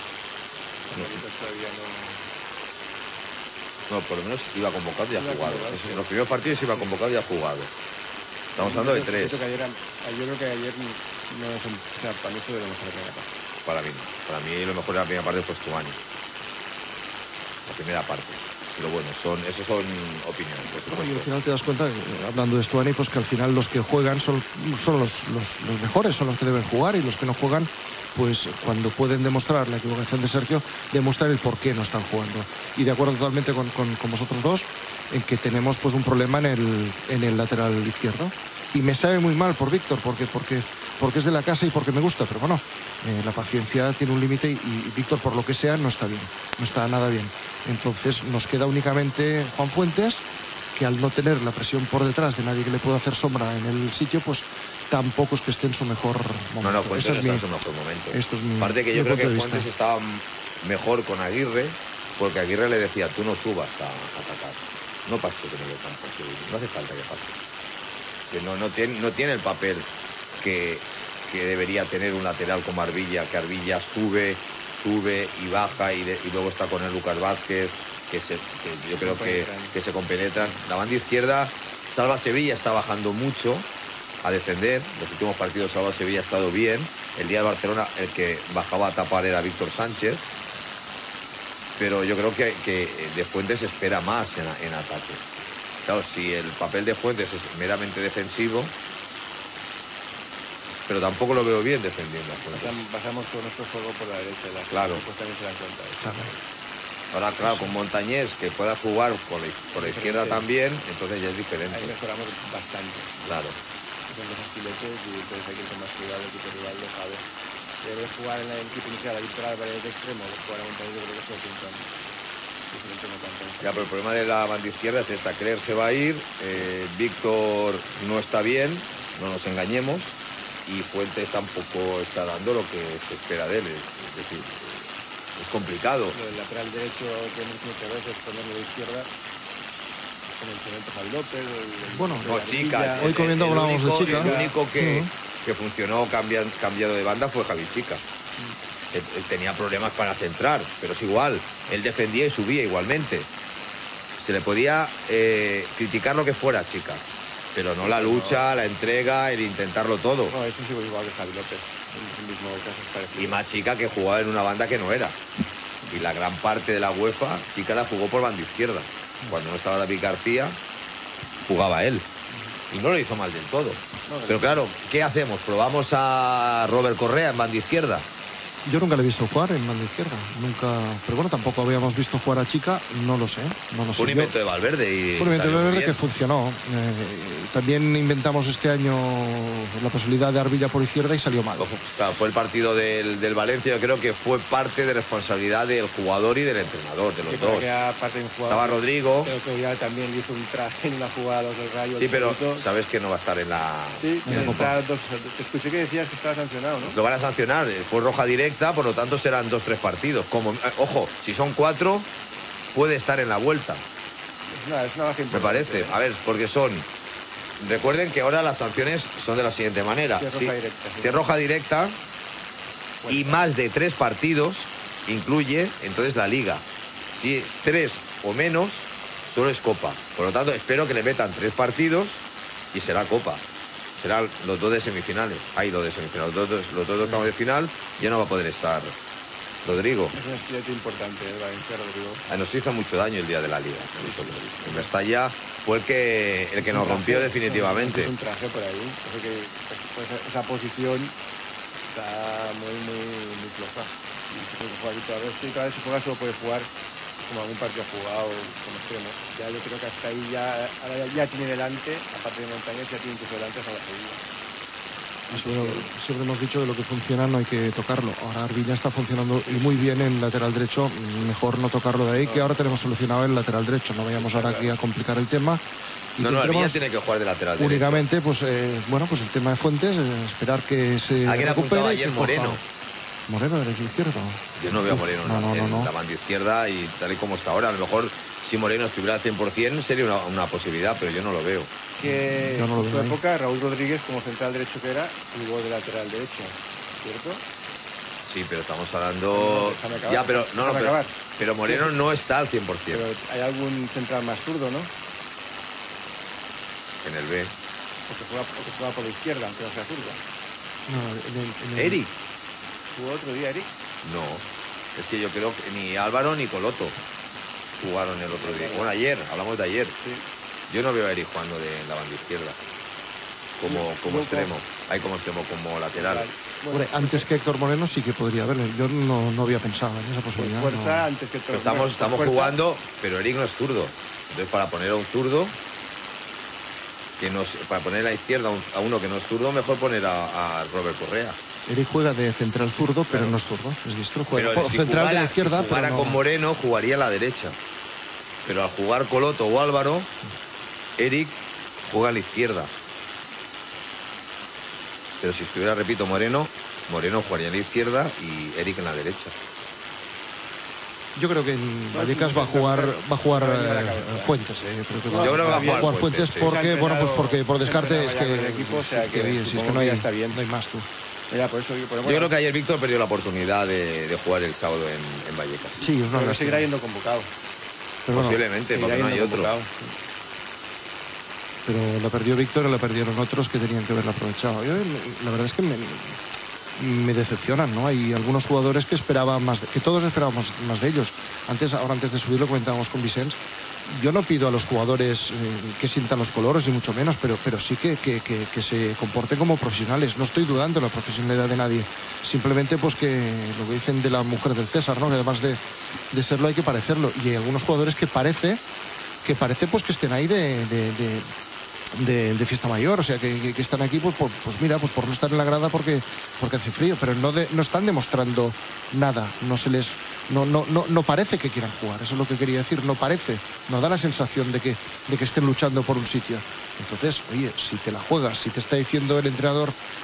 No, por lo menos iba convocado y ha jugado. En los primeros partidos iba convocado y ha jugado. Estamos hablando de tres. Yo creo que ayer no es un... O sea, para mí fue de lo mejor de la primera parte. Para mí, para mí lo mejor de la primera parte fue Stuani. La primera parte. Pero bueno, son, esos son opiniones, por supuesto. Y al final te das cuenta, hablando de Stuani, pues que al final los que juegan son, son los, los, los mejores, son los que deben jugar, y los que no juegan, pues cuando pueden demostrar la equivocación de Sergio, demostrar el por qué no están jugando. Y de acuerdo totalmente con, con, con vosotros dos, en que tenemos pues un problema en el, en el lateral izquierdo. Y me sabe muy mal por Víctor, porque, porque, porque es de la casa y porque me gusta, pero bueno, eh, la paciencia tiene un límite, y, y Víctor, por lo que sea, no está bien, no está nada bien. Entonces nos queda únicamente Juan Fuentes, que al no tener la presión por detrás de nadie que le pueda hacer sombra en el sitio, pues tampoco es que esté en su mejor momento. No, no, Fuentes no es está mi, en su mejor momento. Esto es mi, Aparte que yo mi creo que punto de Fuentes vista. estaba mejor con Aguirre, porque Aguirre le decía, tú no subas a, a atacar, no pases de medio campo, no hace falta que pases. Que no, no, tiene, no tiene el papel que, que debería tener un lateral como Arbilla, que Arbilla sube, sube y baja, y, de, y luego está con el Lucas Vázquez, que, se, que yo creo que, que se compenetran. La banda izquierda, Salva Sevilla está bajando mucho a defender. Los últimos partidos Salva Sevilla ha estado bien. El día de Barcelona el que bajaba a tapar era Víctor Sánchez, pero yo creo que, que de Fuentes espera más en, en ataque. Claro, si el papel de Fuentes es meramente defensivo, pero tampoco lo veo bien defendiendo a Fuentes. Pasamos con nuestro juego por la derecha, la claro. Pues también se dan cuenta de eso. Ahora, claro, con Montañés, que pueda jugar por la, por la izquierda también, entonces ya es diferente. Ahí mejoramos bastante. Claro. Son los estiletes y entonces hay que ser más cuidado, el equipo rival lo sabe. Debe jugar en el equipo inicial a Víctor Álvarez de extremo, de jugar a Montañés, yo creo que se lo pintan. Ya, pero el problema de la banda izquierda es esta, Cler se va a ir, eh, Víctor no está bien, no nos engañemos, y Fuentes tampoco está dando lo que se espera de él. Es, es decir, es complicado. El lateral derecho que hemos dicho muchas veces, ponerlo de izquierda, con el Cemento Javi López. El, Bueno, el, No, el Chica. Arcilla. Hoy comiendo el hablábamos de único, Chica. El único que, Uh-huh. que funcionó cambian- cambiado de banda fue Javi Chica. Él, él tenía problemas para centrar, pero es igual. Él defendía y subía igualmente. Se le podía eh, criticar lo que fuera, Chica, pero no la lucha, la entrega, el intentarlo todo. No, eso sí igual que Javi López. En el mismo caso es parecido. Y más Chica que jugaba en una banda que no era. Y la gran parte de la UEFA, Chica la jugó por banda izquierda. Cuando no estaba David García, jugaba él. Y no lo hizo mal del todo. Pero claro, ¿qué hacemos? ¿Probamos a Robert Correa en banda izquierda? Yo nunca le he visto jugar en banda izquierda, nunca, pero bueno, tampoco habíamos visto jugar a Chica, no lo sé, no lo sé. Fue un Yo- invento de Valverde y Fue un invento de salió muy Valverde bien. que funcionó. Eh, también inventamos este año la posibilidad de Arbilla por izquierda y salió mal. O sea, fue el partido del, del Valencia, yo creo que fue parte de responsabilidad del jugador y del entrenador, de los Sí, pero dos. que aparte de un jugador, Estaba Rodrigo. Creo que ya también le hizo un traje en una jugada a los del Rayo. Sí, el pero Chorrito. sabes que no va a estar en la... Sí, en la está Copa. dos, te escuché que decías que estaba sancionado, ¿no? Lo van a sancionar, eh, fue roja directa, por lo tanto serán dos, tres partidos. Como, eh, ojo, si son cuatro, puede estar en la vuelta, Es una, es una baja me importante, parece. ¿eh? A ver, porque son... Recuerden que ahora las sanciones son de la siguiente manera. Sí, es roja Sí, directa, sí. si es roja directa y Cuenta. más de tres partidos, incluye entonces la liga. Si es tres o menos, solo es copa. Por lo tanto, espero que le metan tres partidos y será copa. Serán los dos de semifinales. Hay dos de semifinales. Los dos, los dos de octavos de final ya no va a poder estar Rodrigo. Es un estilete importante el Valencia, Rodrigo. Ah, Nos hizo mucho daño el día de la liga. En Mestalla fue el que, el que nos rompió definitivamente. Es un traje por ahí. Creo que pues, esa posición está muy, muy, muy floja. Y se puede jugar aquí toda vez. Sí, cada vez si juega solo puede jugar como algún partido jugado como extremo. Ya yo creo que hasta ahí ya, ahora ya, ya tiene delante, aparte de Montañés, ya tiene incluso delante hasta la Sevilla. Eso siempre hemos dicho que lo que funciona no hay que tocarlo. Ahora Arbilla está funcionando y muy bien en lateral derecho, mejor no tocarlo de ahí, que ahora tenemos solucionado el lateral derecho. No vayamos ahora aquí a complicar el tema. Y No, no, tendremos Arbilla tiene que jugar de lateral derecho. únicamente, pues eh, bueno, pues el tema de Fuentes, eh, esperar que se Alguien apuntaba recupere. y ayer que coja- Moreno. Moreno derecho izquierdo. Yo no veo a Moreno No, no, en no, no. la banda izquierda y tal y como está ahora. A lo mejor si Moreno estuviera al cien por cien sería una, una posibilidad, pero yo no lo veo. Que Yo no lo en su veo ahí. época Raúl Rodríguez, como central derecho que era, jugó de lateral derecho, ¿cierto? Sí, pero estamos hablando... No, déjame acabar, ya, pero, no, no, déjame pero, acabar. pero Moreno no está al cien por cien Pero hay algún central más zurdo, ¿no? en el B. Porque juega, porque juega por la izquierda, aunque no sea zurdo. No, en el- en el- Eric. ¿Jugó otro día, Eric? No, es que yo creo que ni Álvaro ni Coloto jugaron el otro día. Bueno, ayer, hablamos de ayer. Sí. Yo no veo a Eric jugando de la banda izquierda como, como Luego- extremo. Hay como extremo, como lateral. Vale. Bueno, Hombre, antes que Héctor Moreno sí que podría haberle. Yo no, no había pensado en esa por posibilidad. fuerza, no. antes que todo. Pero estamos, estamos jugando, pero Eric no es zurdo. Entonces, para poner a un zurdo, que nos, para poner a la izquierda a un- a uno que no es zurdo, mejor poner a, a Robert Correa. Eric juega de central zurdo, pero no es zurdo, es diestro. Juega Pero por si central de jugara, la izquierda, si jugara pero no- con Moreno, jugaría a la derecha. Pero al jugar Coloto o Álvaro, Eric juega a la izquierda. Pero si estuviera, repito, Moreno, Moreno jugaría a la izquierda y Eric en la derecha. Yo creo que en No, Vallecas sí, va a jugar, va a jugar no, no, eh, la cabeza. Fuentes. eh, yo creo que Yo creo que va a jugar Fuentes, Fuentes, sí. porque, Se ha bueno, pues entrenado- porque por se ha descarte es entrenado ya que, con el equipo, o sea es que oye, si es supongo que no que hay, ya está bien. no hay más tú. Ya, por eso digo, pero Yo creo que ayer Víctor perdió la oportunidad de, de jugar el sábado en, en Vallecas. Sí, es una Pero lástima. seguirá yendo convocado. Pero bueno, Posiblemente, Seguirá porque no hay yendo otro. convocado. pero la perdió Víctor y la perdieron otros que tenían que haberla aprovechado. Yo, la verdad es que me, me decepcionan, ¿no? Hay algunos jugadores que esperaban más, de- que todos esperábamos más de ellos. Antes, ahora antes de subir lo comentábamos con Vicens. Yo no pido a los jugadores eh, que sientan los colores, ni mucho menos, pero, pero sí que, que, que, que se comporten como profesionales. No estoy dudando de la profesionalidad de nadie. Simplemente, pues que lo que dicen de la mujer del César, ¿no? Que además de, de serlo hay que parecerlo. Y hay algunos jugadores que parece, que parece pues que estén ahí de, de, de, de- de fiesta mayor, o sea, que, que- que están aquí, pues, por- pues mira, pues por no estar en la grada porque, porque hace frío, pero no, de- no están demostrando nada, no se les, no, no, no, no parece que quieran jugar, eso es lo que quería decir, no parece, no da la sensación de que, de que estén luchando por un sitio. Entonces, oye, si te la juegas, si te está diciendo el entrenador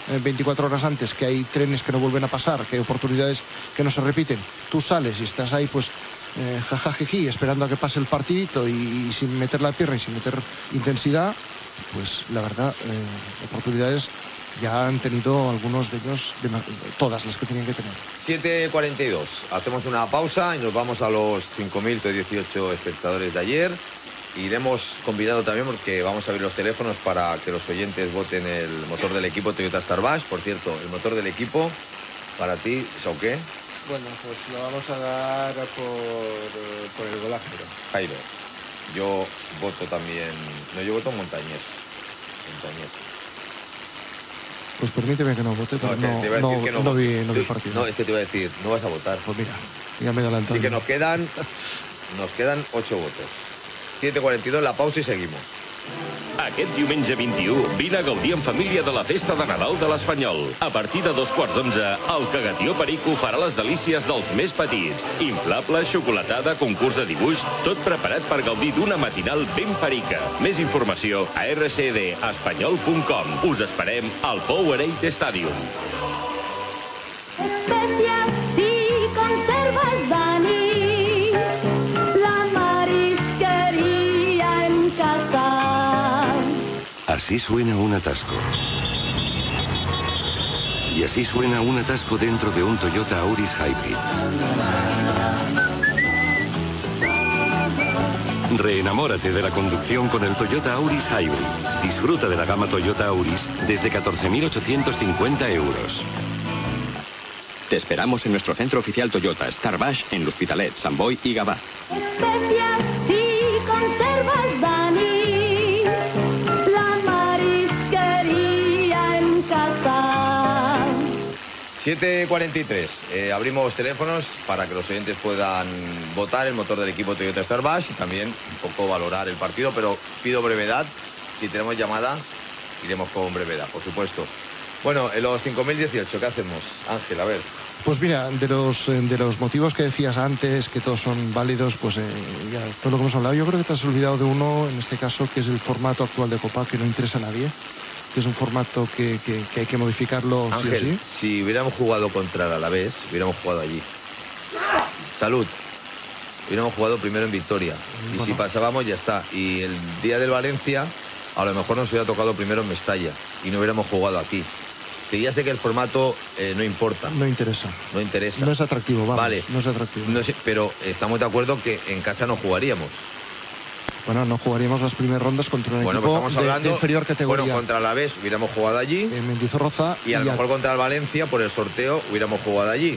eh, veinticuatro horas antes que hay trenes que no vuelven a pasar, que hay oportunidades que no se repiten, tú sales y estás ahí pues eh, jajajeji, esperando a que pase el partidito y, y sin meter la pierna y sin meter intensidad, pues la verdad, eh, oportunidades ya han tenido algunos de ellos, de, todas las que tenían que tener. siete cuarenta y dos. Hacemos una pausa y nos vamos a los cinco mil dieciocho espectadores de ayer. Iremos combinando también porque vamos a abrir los teléfonos para que los oyentes voten el motor del equipo Toyota Starbash. Por cierto, el motor del equipo, para ti, ¿o qué? Bueno, pues lo vamos a dar por, por el Golájero. Jairo. Yo voto también... No, yo voto Montañés. Montañés. Pues permíteme que no vote, porque No, no, te iba a no, decir que no, no vi, no vi Sí, partido. No, es que te iba a decir, no vas a votar. Pues mira, ya me he adelantado. Así que nos quedan, nos quedan ocho votos. siete cuarenta y dos, la pausa y seguimos. Aquest diumenge vint-i-u, vine a gaudir en família de la festa de Nadal de l'Espanyol. A partir de dos quarts d'onze, el Cagatió Perico farà les delícies dels més petits. Inflable, xocolatada, concurs de dibuix, tot preparat per gaudir d'una matinal ben perica. Més informació a r c d espanyol punt com. Us esperem al Powerade Stadium. Especias y conservas Dani, la marisquería en casa. Así suena un atasco. Y así suena un atasco dentro de un Toyota Auris Hybrid. Reenamórate de la conducción con el Toyota Auris Hybrid. Disfruta de la gama Toyota Auris desde catorce mil ochocientos cincuenta euros. Te esperamos en nuestro centro oficial Toyota, Starbash, en L'Hospitalet, Sant Boi y Gavà. Especias y conservas Dani, la marisquería en casa. siete cuarenta y tres. Eh, abrimos teléfonos para que los oyentes puedan votar el motor del equipo Toyota Starbash y también un poco valorar el partido, pero pido brevedad. Si tenemos llamada, iremos con brevedad, por supuesto. Bueno, en los cinco mil dieciocho, ¿qué hacemos? Ángel, a ver. Pues mira, de los, de los motivos que decías antes, que todos son válidos, pues eh, ya todo lo que hemos hablado, yo creo que te has olvidado de uno, en este caso, que es el formato actual de Copa, que no interesa a nadie, que es un formato que, que, que hay que modificarlo. Ángel, sí o sí. si hubiéramos jugado contra el Alavés, hubiéramos jugado allí. Salud. Hubiéramos jugado primero en Vitoria. Y Bueno. si pasábamos, ya está. Y el día del Valencia, a lo mejor nos hubiera tocado primero en Mestalla. Y no hubiéramos jugado aquí. Que ya sé que el formato eh, no importa. No interesa. No interesa. No es atractivo, vamos. Vale. No es atractivo. No sé, pero estamos de acuerdo que en casa no jugaríamos. Bueno, no jugaríamos las primeras rondas contra un Bueno, pues equipo estamos de- hablando. de, inferior categoría. Bueno, contra el Alavés hubiéramos jugado allí. En Mendizorroza. Y a lo mejor contra el Valencia, por el sorteo, hubiéramos jugado allí.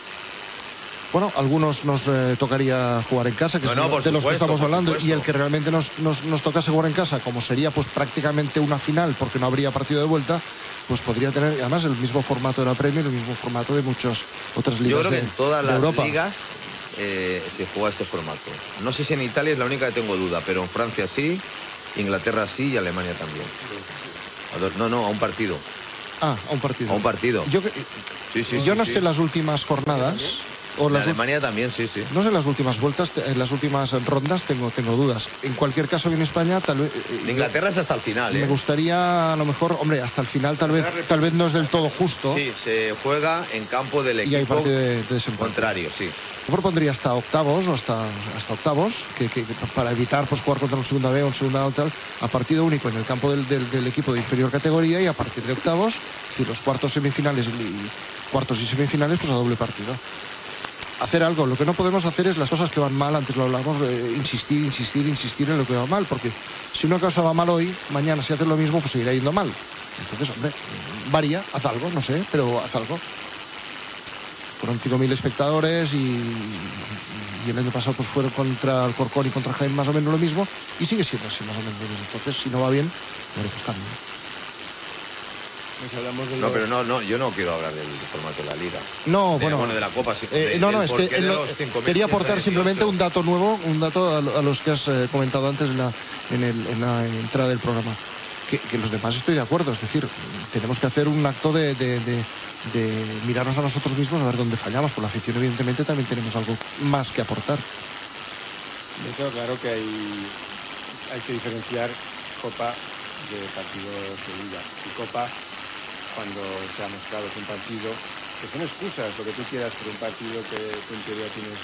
Bueno, algunos nos eh, tocaría jugar en casa, que No, es no, de por los que supuesto, estamos por hablando, supuesto. y el que realmente nos, nos, nos tocase jugar en casa, como sería pues prácticamente una final, porque no habría partido de vuelta, pues podría tener además el mismo formato de la Premier, el mismo formato de muchas otras ligas Yo creo que de, en todas de las Europa. ligas eh, se juega este formato. No sé si en Italia es la única que tengo duda, pero en Francia sí, Inglaterra sí y Alemania también. A dos- No, no, a un partido. Ah, a un partido. A un partido. Yo, que- Sí, sí, yo sí, no sí. sé las últimas jornadas, o En las ul- Alemania también, sí, sí. no sé las últimas vueltas, en las últimas rondas tengo, tengo dudas. En cualquier caso, en España, tal vez... eh, En Inglaterra es hasta el final, Me ¿eh? gustaría, a lo mejor, hombre, hasta el final tal vez, tal vez no es del todo justo. Sí, se juega en campo del Y hay equipo partido de, de desempate. contrario, sí. Yo propondría hasta octavos o hasta, hasta octavos, que, que- que para evitar pues jugar contra un segunda B o un segunda A o tal, a partido único en el campo del, del- del equipo de inferior categoría, y a partir de octavos, y los cuartos semifinales y, y cuartos y semifinales, pues a doble partido. Hacer algo, lo que no podemos hacer es las cosas que van mal, antes lo hablamos, eh, insistir, insistir, insistir en lo que va mal, porque si una cosa va mal hoy, mañana si haces lo mismo, pues seguirá yendo mal. Entonces, hombre, varía, haz algo, no sé, pero haz algo. Fueron cinco mil espectadores y, y el año pasado pues fueron contra Alcorcón y contra Jaén más o menos lo mismo, y sigue siendo así más o menos lo mismo. Entonces, si no va bien, haremos cambios. Pues hablamos de No, los- pero no, no, yo no quiero hablar del formato de la Liga. No, De- bueno, de la Copa, sí. Eh, de- no, no, del es porqué que de en lo- los cinco mil quería aportar ciento simplemente dieciocho. un dato nuevo, un dato a, lo- a los que has eh, comentado antes en la, en, el- en la entrada del programa. Que, que los demás estoy de acuerdo, es decir, tenemos que hacer un acto de, de- de- de mirarnos a nosotros mismos a ver dónde fallamos. Por la afición, evidentemente, también tenemos algo más que aportar. Yo tengo claro que hay, hay que diferenciar Copa de partidos de Liga. Y Copa cuando seamos claros un partido, que son excusas, lo que tú quieras, por un partido que tú en teoría tienes,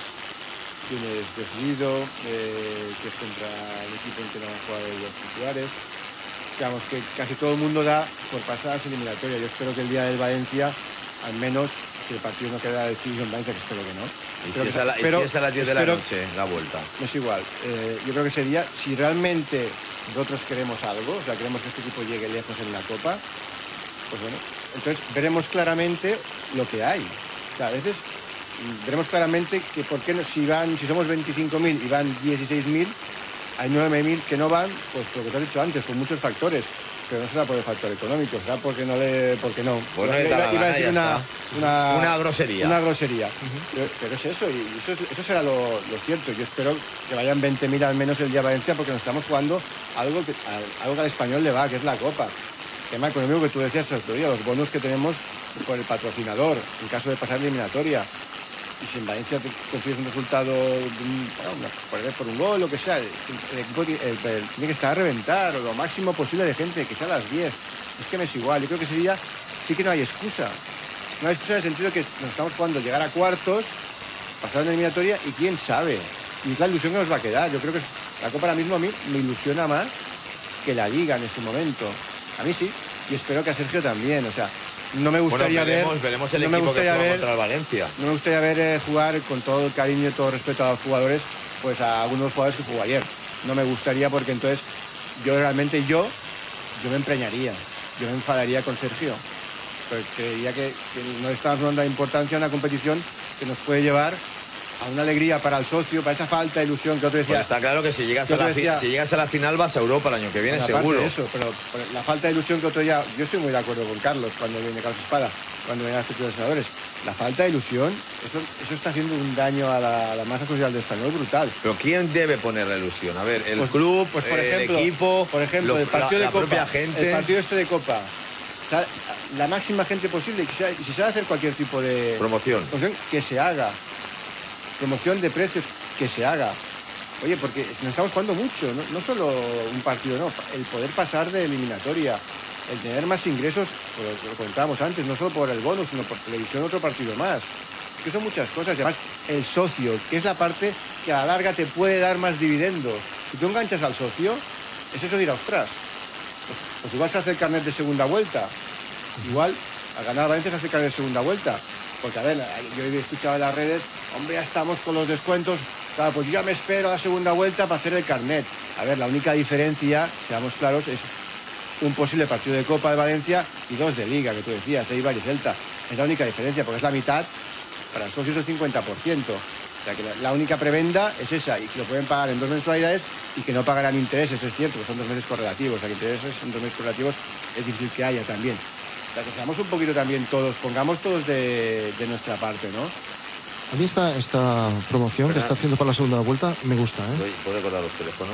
tienes decidido, eh, que es contra el equipo en que no han jugado los titulares. Digamos que casi todo el mundo da por pasadas eliminatorias. Yo espero que el día del Valencia, al menos, que el partido no quede decidido en Valencia, que espero que no. ¿Y Pero, si es a, la, pero, y si es a las diez de la espero, noche la vuelta? Es igual. Eh, yo creo que sería, si realmente nosotros queremos algo, o sea, queremos que este equipo llegue lejos en la Copa, pues bueno, entonces veremos claramente lo que hay. O sea, a veces veremos claramente que por qué no, si van, si somos veinticinco mil y van dieciséis mil, hay nueve mil que no van, pues lo que te he dicho antes, por muchos factores. Pero no será por el factor económico, será porque no le, porque no. Pues no iba, iba, iba a decir una, una, una grosería. Una grosería. Uh-huh. pero, pero es eso, y eso, es, eso será lo, lo cierto. Yo espero que vayan veinte mil al menos el día de Valencia, porque nos estamos jugando algo que, algo que al español le va, que es la Copa. El tema económico que tú decías el otro día, los bonos que tenemos por el patrocinador, en caso de pasar eliminatoria. Y si en Valencia te consigues un resultado, bueno, por, por un gol, lo que sea, el, el equipo el, el, el, tiene que estar a reventar, o lo máximo posible de gente, que sea a las diez. Es que me es igual, yo creo que ese día sí que no hay excusa. No hay excusa en el sentido que nos estamos jugando llegar a cuartos, pasar una eliminatoria, y quién sabe. Y es la ilusión que nos va a quedar. Yo creo que la Copa ahora mismo a mí me ilusiona más que la Liga en este momento. A mí sí, y espero que a Sergio también, o sea... No me gustaría bueno, veremos, ver, veremos el no equipo me gustaría que juega ver, contra el Valencia. No me gustaría ver eh, jugar con todo el cariño y todo el respeto a los jugadores, pues a algunos de los jugadores que jugó ayer. No me gustaría porque entonces yo realmente yo, yo me empreñaría, yo me enfadaría con Sergio. Pero creería que, que no estamos dando importancia a una competición que nos puede llevar a una alegría para el socio, para esa falta de ilusión que otro decía. Pues está claro que si llegas, a la, decía, si llegas a la final vas a Europa el año que viene, seguro. De eso, pero, pero la falta de ilusión que otro día, yo estoy muy de acuerdo con Carlos cuando viene Carlos Espada, cuando viene a los de senadores. La falta de ilusión, eso, eso está haciendo un daño a la, a la masa social del español brutal. Pero ¿quién debe poner la ilusión? A ver, el pues, club, pues por ejemplo, el equipo, por ejemplo, lo, el partido la, de Copa, la propia gente. El partido este de Copa. O sea, la máxima gente posible, y si se, si se va a hacer cualquier tipo de promoción, promoción que se haga. Promoción de precios que se haga. Oye, porque nos estamos jugando mucho, no, no solo un partido, no, el poder pasar de eliminatoria, el tener más ingresos, lo, lo comentábamos antes, no solo por el bonus, sino por televisión otro partido más. Es que son muchas cosas, y además el socio, que es la parte que a la larga te puede dar más dividendos. Si tú enganchas al socio, es eso de ir a ostras. Pues, pues igual se hace el carnet de segunda vuelta, igual a ganar Valencia se hace el carnet de segunda vuelta. Porque, a ver, yo he escuchado en las redes, hombre, ya estamos con los descuentos, claro, pues yo ya me espero a la segunda vuelta para hacer el carnet. A ver, la única diferencia, seamos claros, es un posible partido de Copa de Valencia y dos de Liga, que tú decías, Eibar y Celta. Es la única diferencia, porque es la mitad, para el socio es el cincuenta por ciento. O sea, que la, la única prebenda es esa, y que lo pueden pagar en dos mensualidades y que no pagarán intereses, es cierto, que son dos meses correlativos. O sea, que intereses en dos meses correlativos es difícil que haya también. O sea, que seamos un poquito también todos, pongamos todos de, de nuestra parte, ¿no? A mí esta, esta promoción que está haciendo para la segunda vuelta me gusta, ¿eh? ¿Puedo recordar los teléfonos?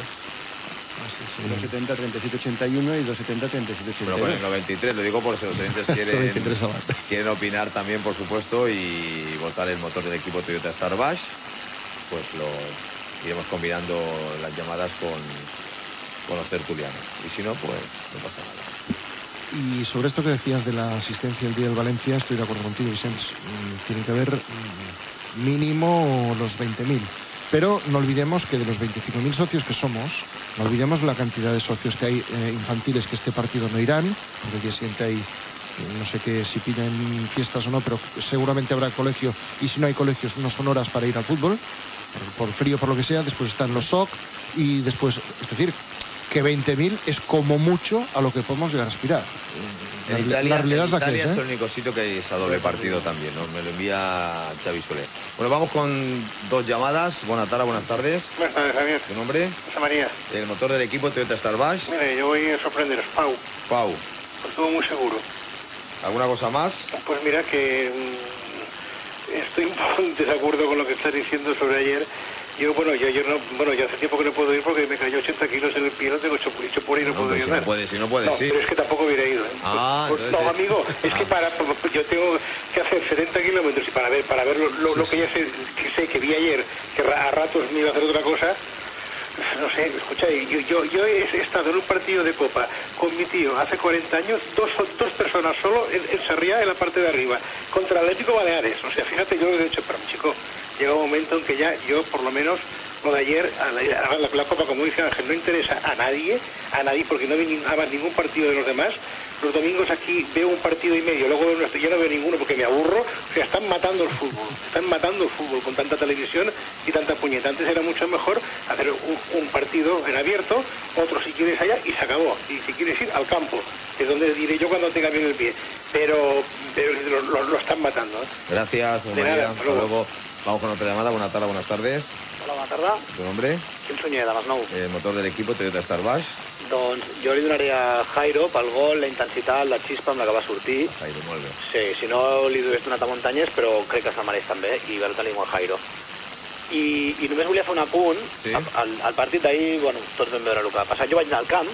Ah, sí, sí. dos setenta, treinta y siete ochenta y uno y dos setenta, treinta y siete ochenta y uno. Pero con el noventa y tres, lo digo por si los oyentes quieren, quieren opinar también, por supuesto, y votar el motor del equipo Toyota Starbash, pues lo iremos combinando las llamadas con, con los tertulianos. Y si no, pues no pasa nada. Y sobre esto que decías de la asistencia el día del Valencia, estoy de acuerdo contigo, Vicens. Tiene que haber mínimo los veinte mil. Pero no olvidemos que de los veinticinco mil socios que somos, no olvidemos la cantidad de socios que hay eh, infantiles que este partido no irán, porque el día siguiente hay, eh, no sé qué, si pillan fiestas o no, pero seguramente habrá colegio, y si no hay colegios no son horas para ir al fútbol, por, por frío, por lo que sea. Después están los S O C y después, es decir, que veinte mil es como mucho a lo que podemos llegar a aspirar. En Italia, en Italia es, ¿eh? el único sitio que hay esa doble partido también, ¿no? Me lo envía Xavi Soler. Bueno, vamos con dos llamadas. Buenas tardes, buenas tardes. Buenas tardes, Javier. ¿Tu nombre? José María. El motor del equipo Toyota Starbash. Mire, yo voy a sorprenderos. Pau. Pau. Pues todo muy seguro. ¿Alguna cosa más? Pues mira que mmm, estoy un poco en desacuerdo con lo que estás diciendo sobre ayer. Yo, bueno, yo ayer no, bueno, ya hace tiempo que no puedo ir porque me cayó ochenta kilos en el pie, no tengo ocho, ocho por ahí, no, no puedo ir si andar. No puedes, si no puedes, no, sí. Pero es que tampoco hubiera ido, ¿eh? Ah, pues, no, amigo, es que para, yo tengo que hacer setenta kilómetros y para ver, para ver lo, lo, sí, lo que ya sé que, sé que vi ayer, que a ratos me iba a hacer otra cosa, no sé, escucha, yo, yo, yo he estado en un partido de Copa con mi tío hace cuarenta años, dos, dos personas solo en, en Sarriá, en la parte de arriba, contra el Atlético Baleares. O sea, fíjate, yo lo he dicho, pero chico, llega un momento en que ya yo, por lo menos, lo de ayer, a la, a la, la Copa, como dice Ángel, no interesa a nadie, a nadie, porque no vi ni, además, ningún partido de los demás. Los domingos aquí veo un partido y medio, luego veo nuestro, yo no veo ninguno porque me aburro. O sea, están matando el fútbol, están matando el fútbol con tanta televisión y tanta puñeta. Antes era mucho mejor hacer un, un partido en abierto, otro si quieres allá y se acabó. Y si quieres ir al campo, es donde diré yo cuando tenga bien el pie. Pero, pero lo, lo, lo están matando. ¿eh? Gracias, de María. nada, Hasta luego. luego vamos con otra llamada. Buenas tardes, buenas tardes. Hola, bona tarda. ¿Tu nombre? Quim Sunyer, de Masnou. El motor del equipo Toyota Starbash. Doncs jo li donaria a Jairo pel gol, la intensitat, la xispa amb la que va sortir. Jairo, molt bé. Sí, si no li hagués donat a Montañés, però crec que se'l mereix també, i el tenim al Jairo. I, I només volia fer un apunt. Sí. Al, al partit d'ahir, bueno, tots vam veure el que va passar. Jo vaig anar al camp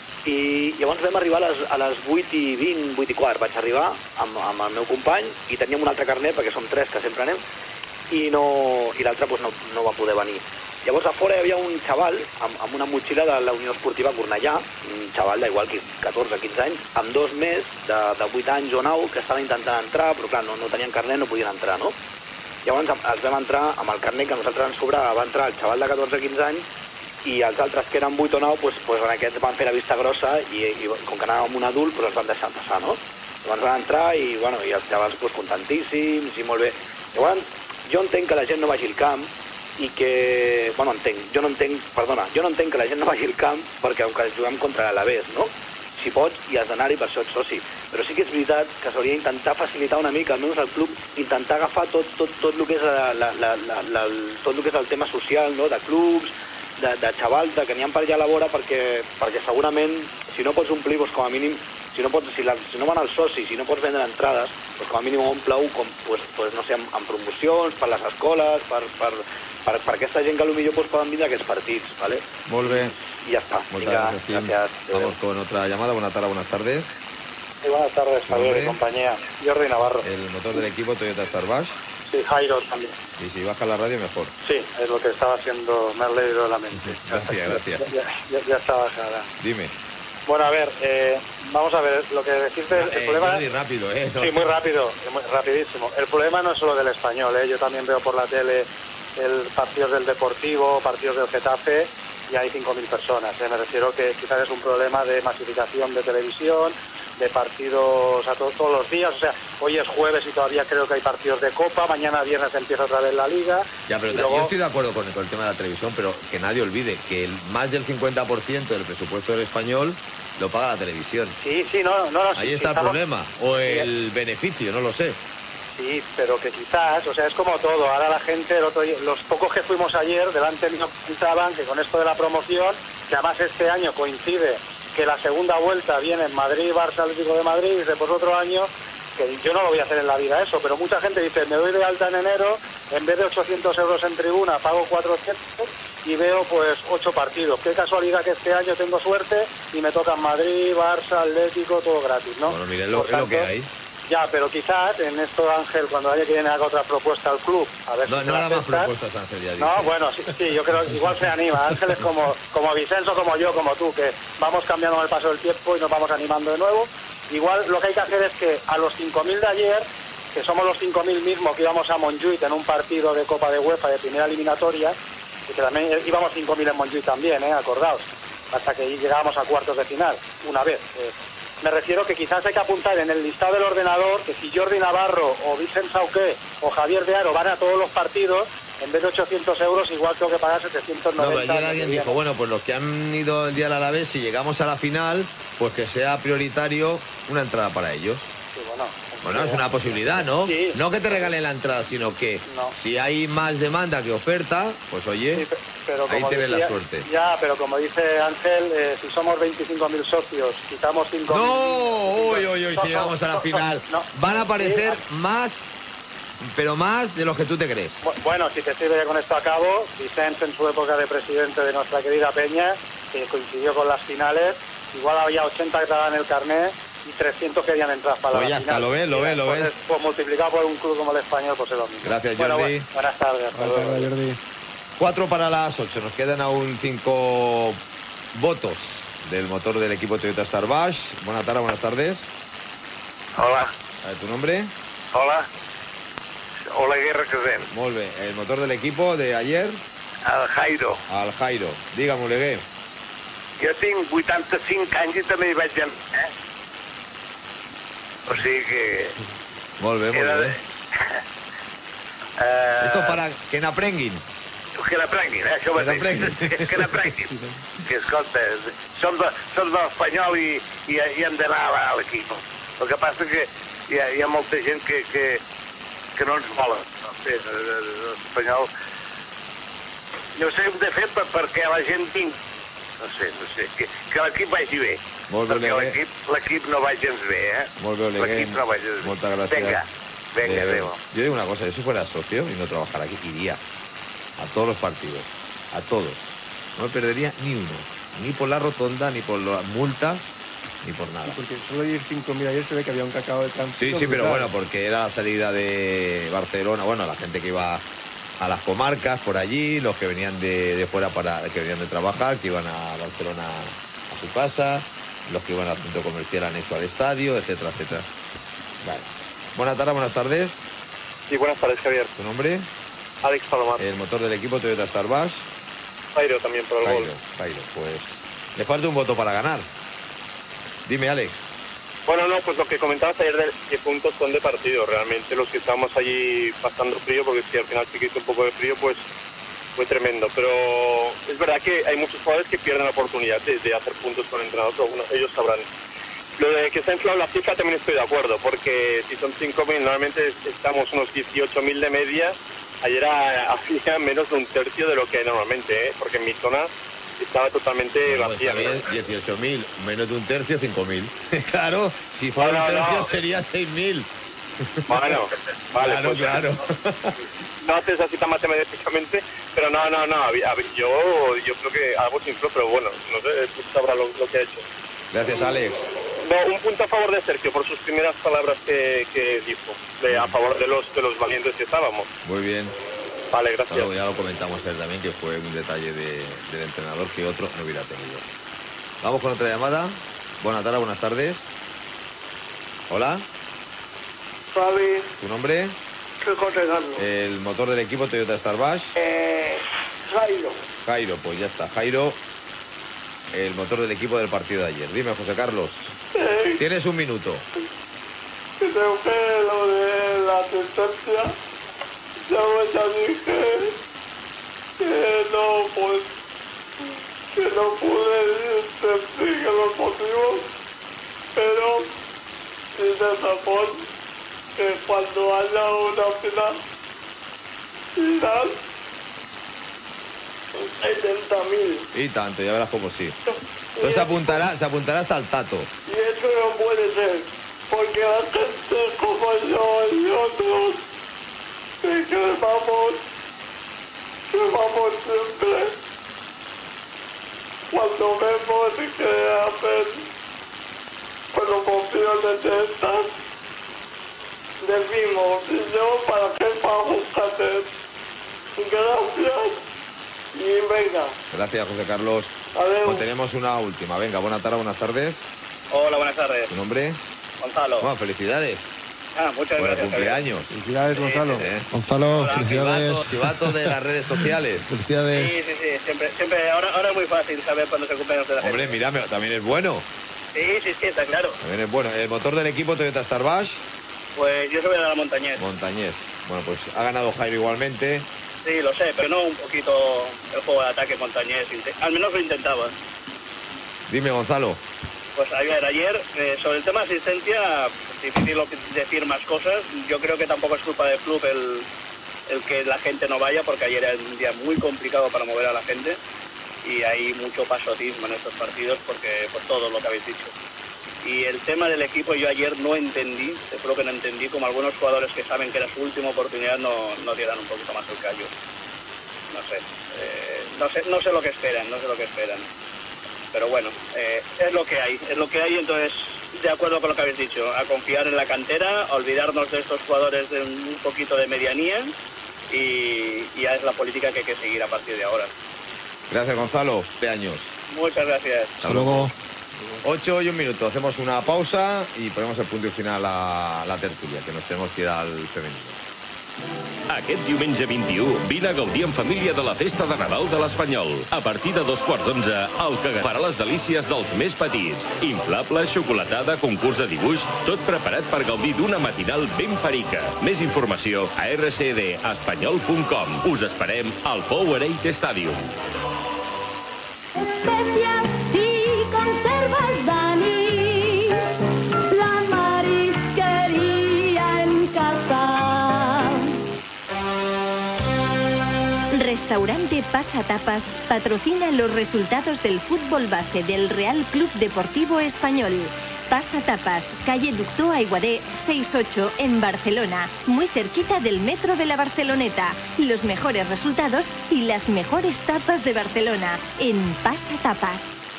i llavors vam arribar a les, a les vuit i vint, vuit i quart. Vaig arribar amb, amb el meu company i teníem un altre carnet, perquè som tres que sempre anem, i, no, i l'altre pues, no, no va poder venir. Llavors a fora hi havia un xaval amb, amb una motxilla de la Unió Esportiva Cornellà, un xaval d'igual que catorze o quinze anys, amb dos més de, de vuit anys o nou que estaven intentant entrar, però clar, no, no tenien carnet, no podien entrar, no? Llavors els vam entrar amb el carnet que a nosaltres ens sobrava, va entrar el xaval de catorze o quinze anys i els altres que eren vuit o nou, pues, pues, en aquests van fer la vista grossa i, i com que anàvem amb un adult, pues, els van deixar passar, no? Llavors van entrar i, bueno, i els xavals pues, contentíssims i molt bé. Llavors jo entenc que la gent no vagi al camp i que, bueno, entenc, jo no entenc, perdona, jo no entenc que la gent no vagi al camp perquè aunque juguem contra l'Alavés, no? Si pots, i has d'anar-hi, per això ets soci. Però sí que és veritat que s'hauria d'intentar facilitar una mica, almenys al club, intentar agafar tot, tot, tot el que és la, la, la, la, la, tot el que és el tema social, no? De clubs, de, de xavals, de que n'hi ha per allà a la vora, perquè, perquè segurament, si no pots omplir, doncs com a mínim, si no, pots, si, la, si no van als socis, si no pots vendre entrades, doncs com a mínim omple-ho, com, pues, pues, no sé, amb, amb promocions, per les escoles, per, per, per, per aquesta gent que potser pues, poden vindre a aquests partits, ¿vale? Molt bé. Y ya está. Venga, gracias. gracias. Vamos con otra llamada. Buenas tardes, buenas tardes. Sí, buenas tardes, Javier y compañía. Jordi Navarro. El motor del equipo Toyota Starbash. Sí, Jairo también. Y si baja la radio, mejor. Sí, es lo que estaba haciendo, me has leído la mente. Gracias, gracias. Ya, ya, ya está bajada. Dime. Bueno, a ver, eh, vamos a ver, lo que deciste, el eh, problema... Muy rápido, ¿eh? Sí, muy rápido, muy rapidísimo. El problema no es solo del Español, ¿eh? Yo también veo por la tele el partidos del Deportivo, partidos del Getafe, y hay cinco mil personas, ¿eh? Me refiero que quizás es un problema de masificación de televisión, de partidos a to todos los días, o sea, hoy es jueves y todavía creo que hay partidos de Copa, mañana viernes empieza otra vez la Liga. Ya, pero luego... yo estoy de acuerdo con, con el tema de la televisión, pero que nadie olvide que el, más del cincuenta por ciento del presupuesto del español lo paga la televisión. Sí, sí, no, no, no Ahí sí, está sí, el estamos... problema, o el sí. beneficio, no lo sé. Sí, pero que quizás, o sea, es como todo. Ahora la gente, el otro, los pocos que fuimos ayer, delante mío pensaban que con esto de la promoción, que además este año coincide que la segunda vuelta viene en Madrid, Barça, Atlético de Madrid, y después otro año, que yo no lo voy a hacer en la vida eso, pero mucha gente dice, me doy de alta en enero, en vez de ochocientos euros en tribuna, pago cuatrocientos y veo pues ocho partidos. Qué casualidad que este año tengo suerte y me tocan Madrid, Barça, Atlético, todo gratis, ¿no? Bueno, mire, lo, es lo que hay. Ya, pero quizás en esto, Ángel, cuando haya que haga otra propuesta al club, a ver no, si no haga más aceptan. propuestas, Ángel, ya dice. No, bueno, sí, sí, yo creo que igual se anima. Ángel es como, como Vicenzo, como yo, como tú, que vamos cambiando con el paso del tiempo y nos vamos animando de nuevo. Igual lo que hay que hacer es que a los cinco mil de ayer, que somos los cinco mil mismos que íbamos a Montjuïc en un partido de Copa de UEFA de primera eliminatoria, y que también íbamos cinco mil en Montjuïc también, ¿eh? Acordaos, hasta que llegábamos a cuartos de final, una vez. Eh, Me refiero que quizás hay que apuntar en el listado del ordenador que si Jordi Navarro o Vicent Sauqué o Javier de Aro van a todos los partidos, en vez de ochocientos euros igual tengo que pagar setecientos noventa. No, pero ayer alguien dijo, bueno, pues los que han ido el día del Alavés, si llegamos a la final, pues que sea prioritario una entrada para ellos. Sí, bueno. Bueno, es una posibilidad, ¿no? Sí. No que te regalen la entrada, sino que no. si hay más demanda que oferta, pues oye, sí, pero ahí como tienes decía, la suerte. Ya, pero como dice Ángel, eh, si somos veinticinco mil socios, quitamos cinco mil... No, uy, uy, uy, si llegamos a la final, no, van a aparecer sí. más, pero más de los que tú te crees. Bueno, si te sirve con esto a cabo, Vicente en su época de presidente de nuestra querida Peña, que coincidió con las finales, igual había ochenta que daban el carnet y trescientos querían entrar para pues la ya final. Está, lo ves, lo ves, lo pues, ves. Pues multiplicado por un club como el Español, pues es lo mismo. Gracias, bueno, Jordi. Bueno, buenas tardes. Hasta luego, Jordi. Cuatro para las ocho. Nos quedan aún cinco votos del motor del equipo Toyota Starbash. Buenas tardes, buenas tardes. Hola. ¿Tu nombre? Hola. Oleguer Requesens. Molt bé. El motor del equipo de ayer? El Jairo. El Jairo. Digue'm, Oleguer. Jo tinc vuitanta-cinc anys i també hi vaig anar, eh? O sigui que... Molt bé, molt bé. Uh... Esto para que n'aprenguin. Que n'aprenguin, eh? Això mateix. Que, que n'aprenguin. Que, escolta, som de, som de l'Espanyol i, i, i hem d'anar a l'equip. El que passa que hi ha, hi ha molta gent que, que, que no ens volen. No sé, l'Espanyol... No sé què hem de fer per, perquè la gent vingui. No sé, no sé. Que, que l'equip vagi bé. Molt bé, perquè l'equip no va gens bé, eh? Molt bé, Oleguer. L'equip no va gens bé. Moltes gràcies. Venga, venga, eh, adeu. Yo digo una cosa, yo si fuera socio y no trabajara aquí, iría a todos los partidos, a todos. No me perdería ni uno. Ni por la rotonda, ni por las multas, ni por nada. Sí, porque solo ir cinco mil ayer se ve que había un cacao de tránsito. Sí, sí, pero brutal. bueno, porque era la salida de Barcelona, bueno, la gente que iba a las comarcas por allí, los que venían de, de fuera para que venían de trabajar, que iban a Barcelona a su casa, los que iban al centro comercial anexo al estadio, etcétera, etcétera. Vale. Buenas tardes, buenas tardes. Sí, buenas tardes, Javier. ¿Tu nombre? Alex Palomar. El motor del equipo Toyota Starbash. Jairo también por el Jairo, gol. Jairo, pues le falta un voto para ganar. Dime, Alex. Bueno, no, pues lo que comentabas ayer de qué puntos son de partido. Realmente los que estábamos allí pasando frío, porque si al final sí que hizo un poco de frío, pues fue tremendo. Pero es verdad que hay muchos jugadores que pierden la oportunidad de, de hacer puntos con el entrenador, pero bueno, ellos sabrán. Lo de que está inflado la cifra también estoy de acuerdo, porque si son cinco mil, normalmente estamos unos dieciocho mil de media. Ayer hacía menos de un tercio de lo que hay normalmente, ¿eh? Porque en mi zona estaba totalmente Bueno, vacía. pues está bien, dieciocho mil, menos de un tercio, cinco mil. Claro, si fuera No, un no, tercio no. sería seis mil. Bueno, vale, claro, pues, claro. No haces así tan matemáticamente, pero no, no, no, había- había- yo, yo creo que algo se infló, pero bueno, no sé, tú sabrás lo, lo que ha hecho. Gracias, Alex. No, un punto a favor de Sergio por sus primeras palabras que, que dijo, de, a favor de los, de los valientes que estábamos. Muy bien. Vale, gracias. Claro, ya lo comentamos ayer también, que fue un detalle de- del entrenador que otro no hubiera tenido. Vamos con otra llamada. Buenas tardes, buenas tardes. Hola, Fabi, ¿tu nombre? soy José Carlos. El motor del equipo Toyota Starbash. Eh, Jairo, Jairo, pues ya está. Jairo, el motor del equipo del partido de ayer. Dime, José Carlos. eh, Tienes un minuto. creo que lo de la asistencia, yo ya dije que no, pues, que no pude decir los motivos, pero dice Japón que cuando haya una final, final, setenta mil. Y tanto, ya verás como sí. Entonces se apuntará, se apuntará hasta el tato. Y eso no puede ser, porque la gente como yo y otros, que, que vamos, que vamos siempre, cuando vemos que hacen promociones de estas, decimos, y yo para qué pago hacer. Gracias y venga. Gracias, José Carlos. Adeu. Pues tenemos una última. Venga, buenas tardes, buenas tardes. Hola, buenas tardes. ¿Tu nombre? Gonzalo. Bueno, felicidades. Ah, muchas Por el gracias. cumpleaños. Felicidades, Gonzalo. Eh. Gonzalo, Hola, felicidades. Chivato, chivato de las redes sociales. Felicidades. Sí, sí, sí, siempre, siempre, ahora, ahora es muy fácil saber cuándo se cumpleaños de la Hombre, gente. mira, también es bueno. Sí, sí, sí, está claro. También es bueno. El motor del equipo Toyota Starbash, Pues yo soy de la montañés. Montañés. Bueno, pues ha ganado Jairo igualmente. Sí, lo sé, pero no un poquito el juego de ataque montañés. Inte- Al menos lo intentaba. Dime, Gonzalo. Pues ayer, ayer eh, sobre el tema de asistencia, difícil lo que- decir más cosas. Yo creo que tampoco es culpa del club el, el que la gente no vaya, porque ayer era un día muy complicado para mover a la gente y hay mucho pasotismo en estos partidos porque por todo lo que habéis dicho. Y el tema del equipo yo ayer no entendí, te juro que no entendí, como algunos jugadores que saben que era su última oportunidad no, no dieran un poquito más el callo. No sé, eh, no sé, no sé lo que esperan, no sé lo que esperan. Pero bueno, eh, es lo que hay, es lo que hay, entonces, de acuerdo con lo que habéis dicho, a confiar en la cantera, a olvidarnos de estos jugadores de un poquito de medianía y, y ya es la política que hay que seguir a partir de ahora. Gracias, Gonzalo. De años. Muchas gracias. Hasta luego. Ocho y un minuto. Hacemos una pausa y ponemos el punto final a la tertulia, que nos tenemos que ir al femenino. Aquest diumenge vint-i-u, vine a gaudir en família de la festa de Nadal de l'Espanyol. A partir de dos quarts d'onze, el que farà les delícies dels més petits. Inflable, xocolatada, concurs de dibuix, tot preparat per gaudir d'una matinal ben perica. Més informació a r c d espanyol punt com. Us esperem al Powerade Stadium. Especias y conservas, Dani, la marisquería en casa. Restaurante Pasa Tapas patrocina los resultados del fútbol base del Real Club Deportivo Español. Pasa Tapas, calle Doctor Aiguadé sesenta y ocho en Barcelona, muy cerquita del metro de la Barceloneta. Los mejores resultados y las mejores tapas de Barcelona en Pasa Tapas.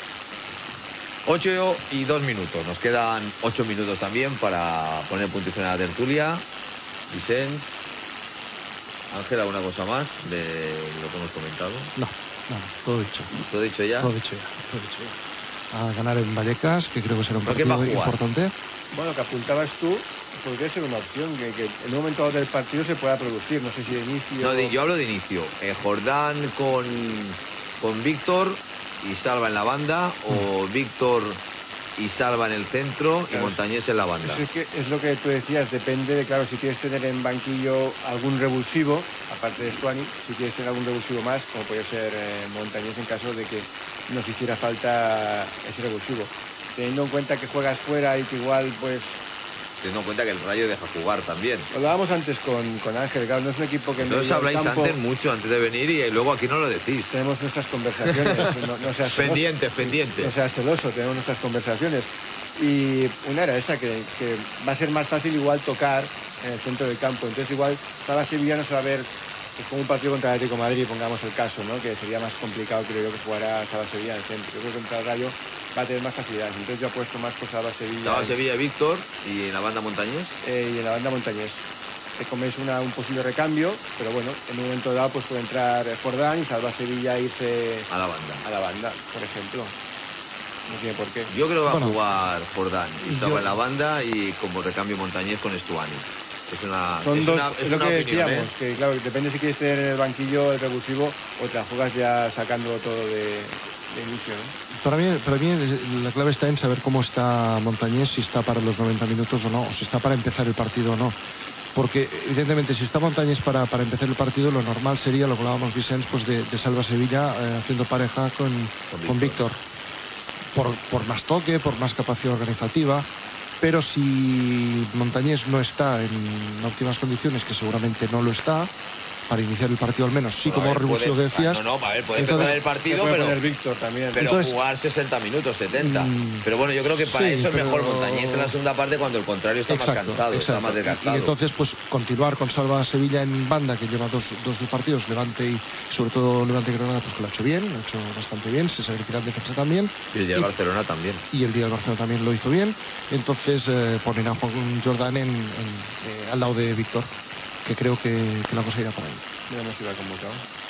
Ocho y dos minutos. Nos quedan ocho minutos también para poner punto y final a la tertulia. Vicente, Ángel, ¿alguna cosa más de lo que hemos comentado? No, no, todo dicho. ¿Todo dicho ya? Todo dicho ya, todo dicho ya. A ganar en Vallecas, que creo que será un ¿Pero quién va a partido jugar? importante. Bueno, que apuntabas tú, podría ser una opción, que, que en un momento dado del partido se pueda producir, no sé si de inicio... No, di- yo hablo de inicio. Eh, Jordán con, con Víctor y Salva en la banda, o Víctor y Salva en el centro y Claro. Montañés en la banda. Eso es, que es lo que tú decías, depende de, claro, si quieres tener en banquillo algún revulsivo, aparte de Stuani, si quieres tener algún revulsivo más, como puede ser eh, Montañés en caso de que nos hiciera falta ese revulsivo. Teniendo en cuenta que juegas fuera y que igual, pues, Teniendo en cuenta que el Rayo deja jugar también. lo hablábamos antes con, con Ángel, claro, no es un equipo que en Entonces medio del habláis campo antes mucho antes de venir y luego aquí no lo decís. tenemos nuestras conversaciones, no, no seas celoso. Pendientes, pendientes. No seas celoso, tenemos nuestras conversaciones. Y una era esa, que, que va a ser más fácil igual tocar en el centro del campo. Entonces igual Sala Sevilla no se va a ver pues, como un partido contra el Atlético de Madrid, pongamos el caso, ¿no? Que sería más complicado, creo yo, que jugara Sala Sevilla en el centro. Yo creo que contra el Rayo va a tener más facilidades. Entonces yo apuesto más por Sala Sevilla. Estaba Sevilla, Víctor y en la banda Montañés. Eh, y en la banda Montañés. Te comes una, un posible recambio, pero bueno, en un momento dado pues puede entrar Jordán y Salva Sevilla e irse a la banda. A la banda, por ejemplo. No tiene por qué. Yo creo que va Bueno, a jugar Jordán y Salva yo- en la banda y como recambio Montañés con Stuani. Es una, Son es dos, una, es es lo una que opinión, decíamos, ¿eh? que claro, depende si quieres tener en el banquillo el revulsivo o te la juegas ya sacándolo todo de, de inicio, ¿no? Para mí, para mí la clave está en saber cómo está Montañés, si está para los noventa minutos o no, o si está para empezar el partido o no. Porque, evidentemente, si está Montañés para, para empezar el partido, lo normal sería, lo que hablábamos, Vicens, pues de, de Salva Sevilla eh, haciendo pareja con, con Víctor. Por, por más toque, por más capacidad organizativa. Pero si Montañés no está en óptimas condiciones, que seguramente no lo está, para iniciar el partido al menos, sí, Bueno, como a ver, revulsivo que puede- decías. No, no, a ver, puede entonces- empezar el partido, Se puede pero, poner Víctor también. pero Entonces- jugar sesenta minutos, setenta. Mm, pero bueno, yo creo que para sí, eso es pero- mejor Montañés en la segunda parte cuando el contrario está Exacto, más cansado, está exacto. más Y- desgastado. Y entonces, pues continuar con Salva Sevilla en banda, que lleva dos, dos partidos, Levante y sobre todo Levante y Granada, pues que lo ha hecho bien, lo ha hecho bastante bien, se sabe que en defensa también. Y el día de Barcelona también. Y el día del Barcelona también lo hizo bien. Entonces eh, ponen a Juan Jordán en, en, eh, al lado de Víctor, que creo que, que la cosa irá por ahí. Veremos si va convocado.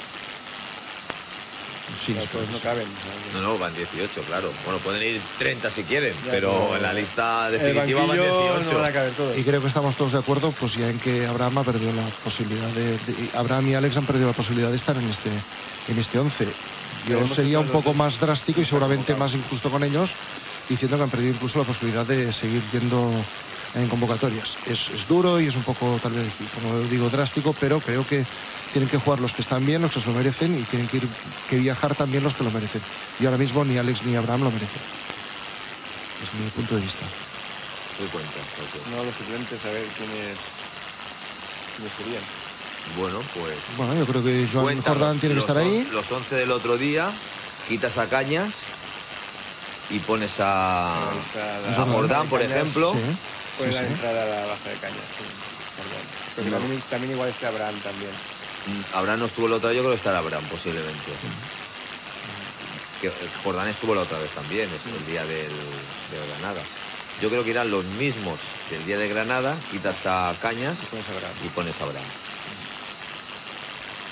Sí, Pero, espero pues que no sí. caben. No, no, van dieciocho, claro. Bueno, pueden ir treinta si quieren, Ya, pero pero en la lista el definitiva van banquillo dieciocho. no van a caber todos. Y creo que estamos todos de acuerdo, pues ya en que Abraham ha perdido la posibilidad de, de- Abraham y Alex han perdido la posibilidad de estar en este en este once. Yo Veremos sería si un los poco dos más drástico y seguramente más injusto con ellos, diciendo que han perdido incluso la posibilidad de seguir yendo en convocatorias. Es, es duro y es un poco, tal vez, como digo, drástico, pero creo que tienen que jugar los que están bien, los que se lo merecen, y tienen que ir que viajar también los que lo merecen. Y ahora mismo ni Alex ni Abraham lo merecen. Es mi punto de vista. Doy cuenta, ok. No, los suplentes, a ver quiénes, quiénes serían. Bueno, pues... Bueno, yo creo que Joan cuéntanos Jordán tiene que los estar on- ahí. Los once del otro día, quitas a Cañas y pones a, Ahí está la- a Jordán, por Cañas, ejemplo. Sí. Puede Sí, la sí. entrada a la baja de cañas, sí. Perdón. Pero No. también, también igual está Abraham también. Mm, Abraham no estuvo la otra vez, yo creo que estará Abraham posiblemente. Que eh, Jordán estuvo la otra vez también, es el día del, de Granada. Yo creo que irán los mismos que el día de Granada, quitas a Cañas Y pones a Abraham. y pones a Abraham.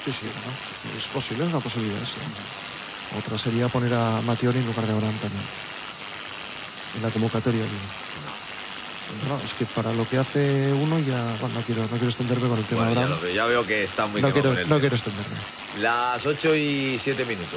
Sí, sí, ¿no? Es posible, es una posibilidad, sí. Otra sería poner a Mattioli en lugar de Abraham también. En la convocatoria, digo. No, es que para lo que hace uno ya... Bueno, no quiero, no quiero extenderme con el tema Bueno, de ya, Abraham. lo veo, ya veo que está muy No quemado quiero, con el no tema. quiero extenderme. Las ocho y siete minutos.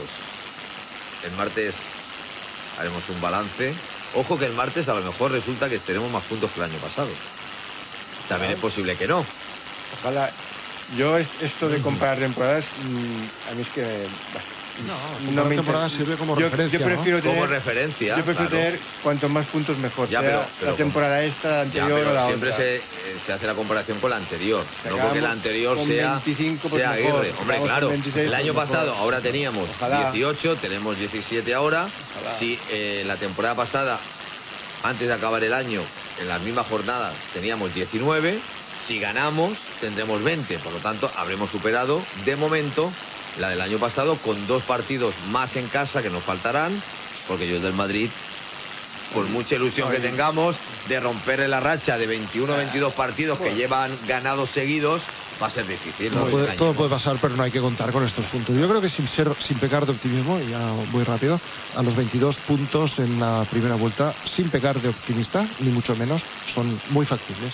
El martes haremos un balance. Ojo que el martes a lo mejor resulta que tenemos más puntos que el año pasado. También es posible que no. Ojalá. Yo es- esto de comparar temporadas, mm, a mí es que... No, no me temporada inter- sirve como yo, referencia, yo prefiero ¿no? tener, Como referencia, Yo prefiero claro. tener cuantos más puntos mejor, Ya, sea pero- pero la temporada esta, la Ya, anterior pero o la siempre otra. se, eh, se hace la comparación con la anterior. Si No porque la acabamos anterior con sea, veinticinco, pues sea mejor. Aguirre. Si Hombre, acabamos claro. con veintiséis, El año pues mejor. pasado, ahora teníamos Ojalá. dieciocho, tenemos diecisiete ahora. Ojalá. Si eh, la temporada pasada, antes de acabar el año, en las mismas jornadas, teníamos diecinueve. Si ganamos, tendremos veinte. Por lo tanto, habremos superado, de momento, la del año pasado, con dos partidos más en casa que nos faltarán, porque yo del Madrid, por mucha ilusión que tengamos de romper la racha de veintiuno o veintidós partidos que llevan ganados seguidos, va a ser difícil. Todo ¿no? puede, Este todo año. puede pasar, pero no hay que contar con estos puntos. Yo creo que sin ser, sin pecar de optimismo, y ya voy rápido, a los veintidós puntos en la primera vuelta, sin pecar de optimista, ni mucho menos, son muy factibles.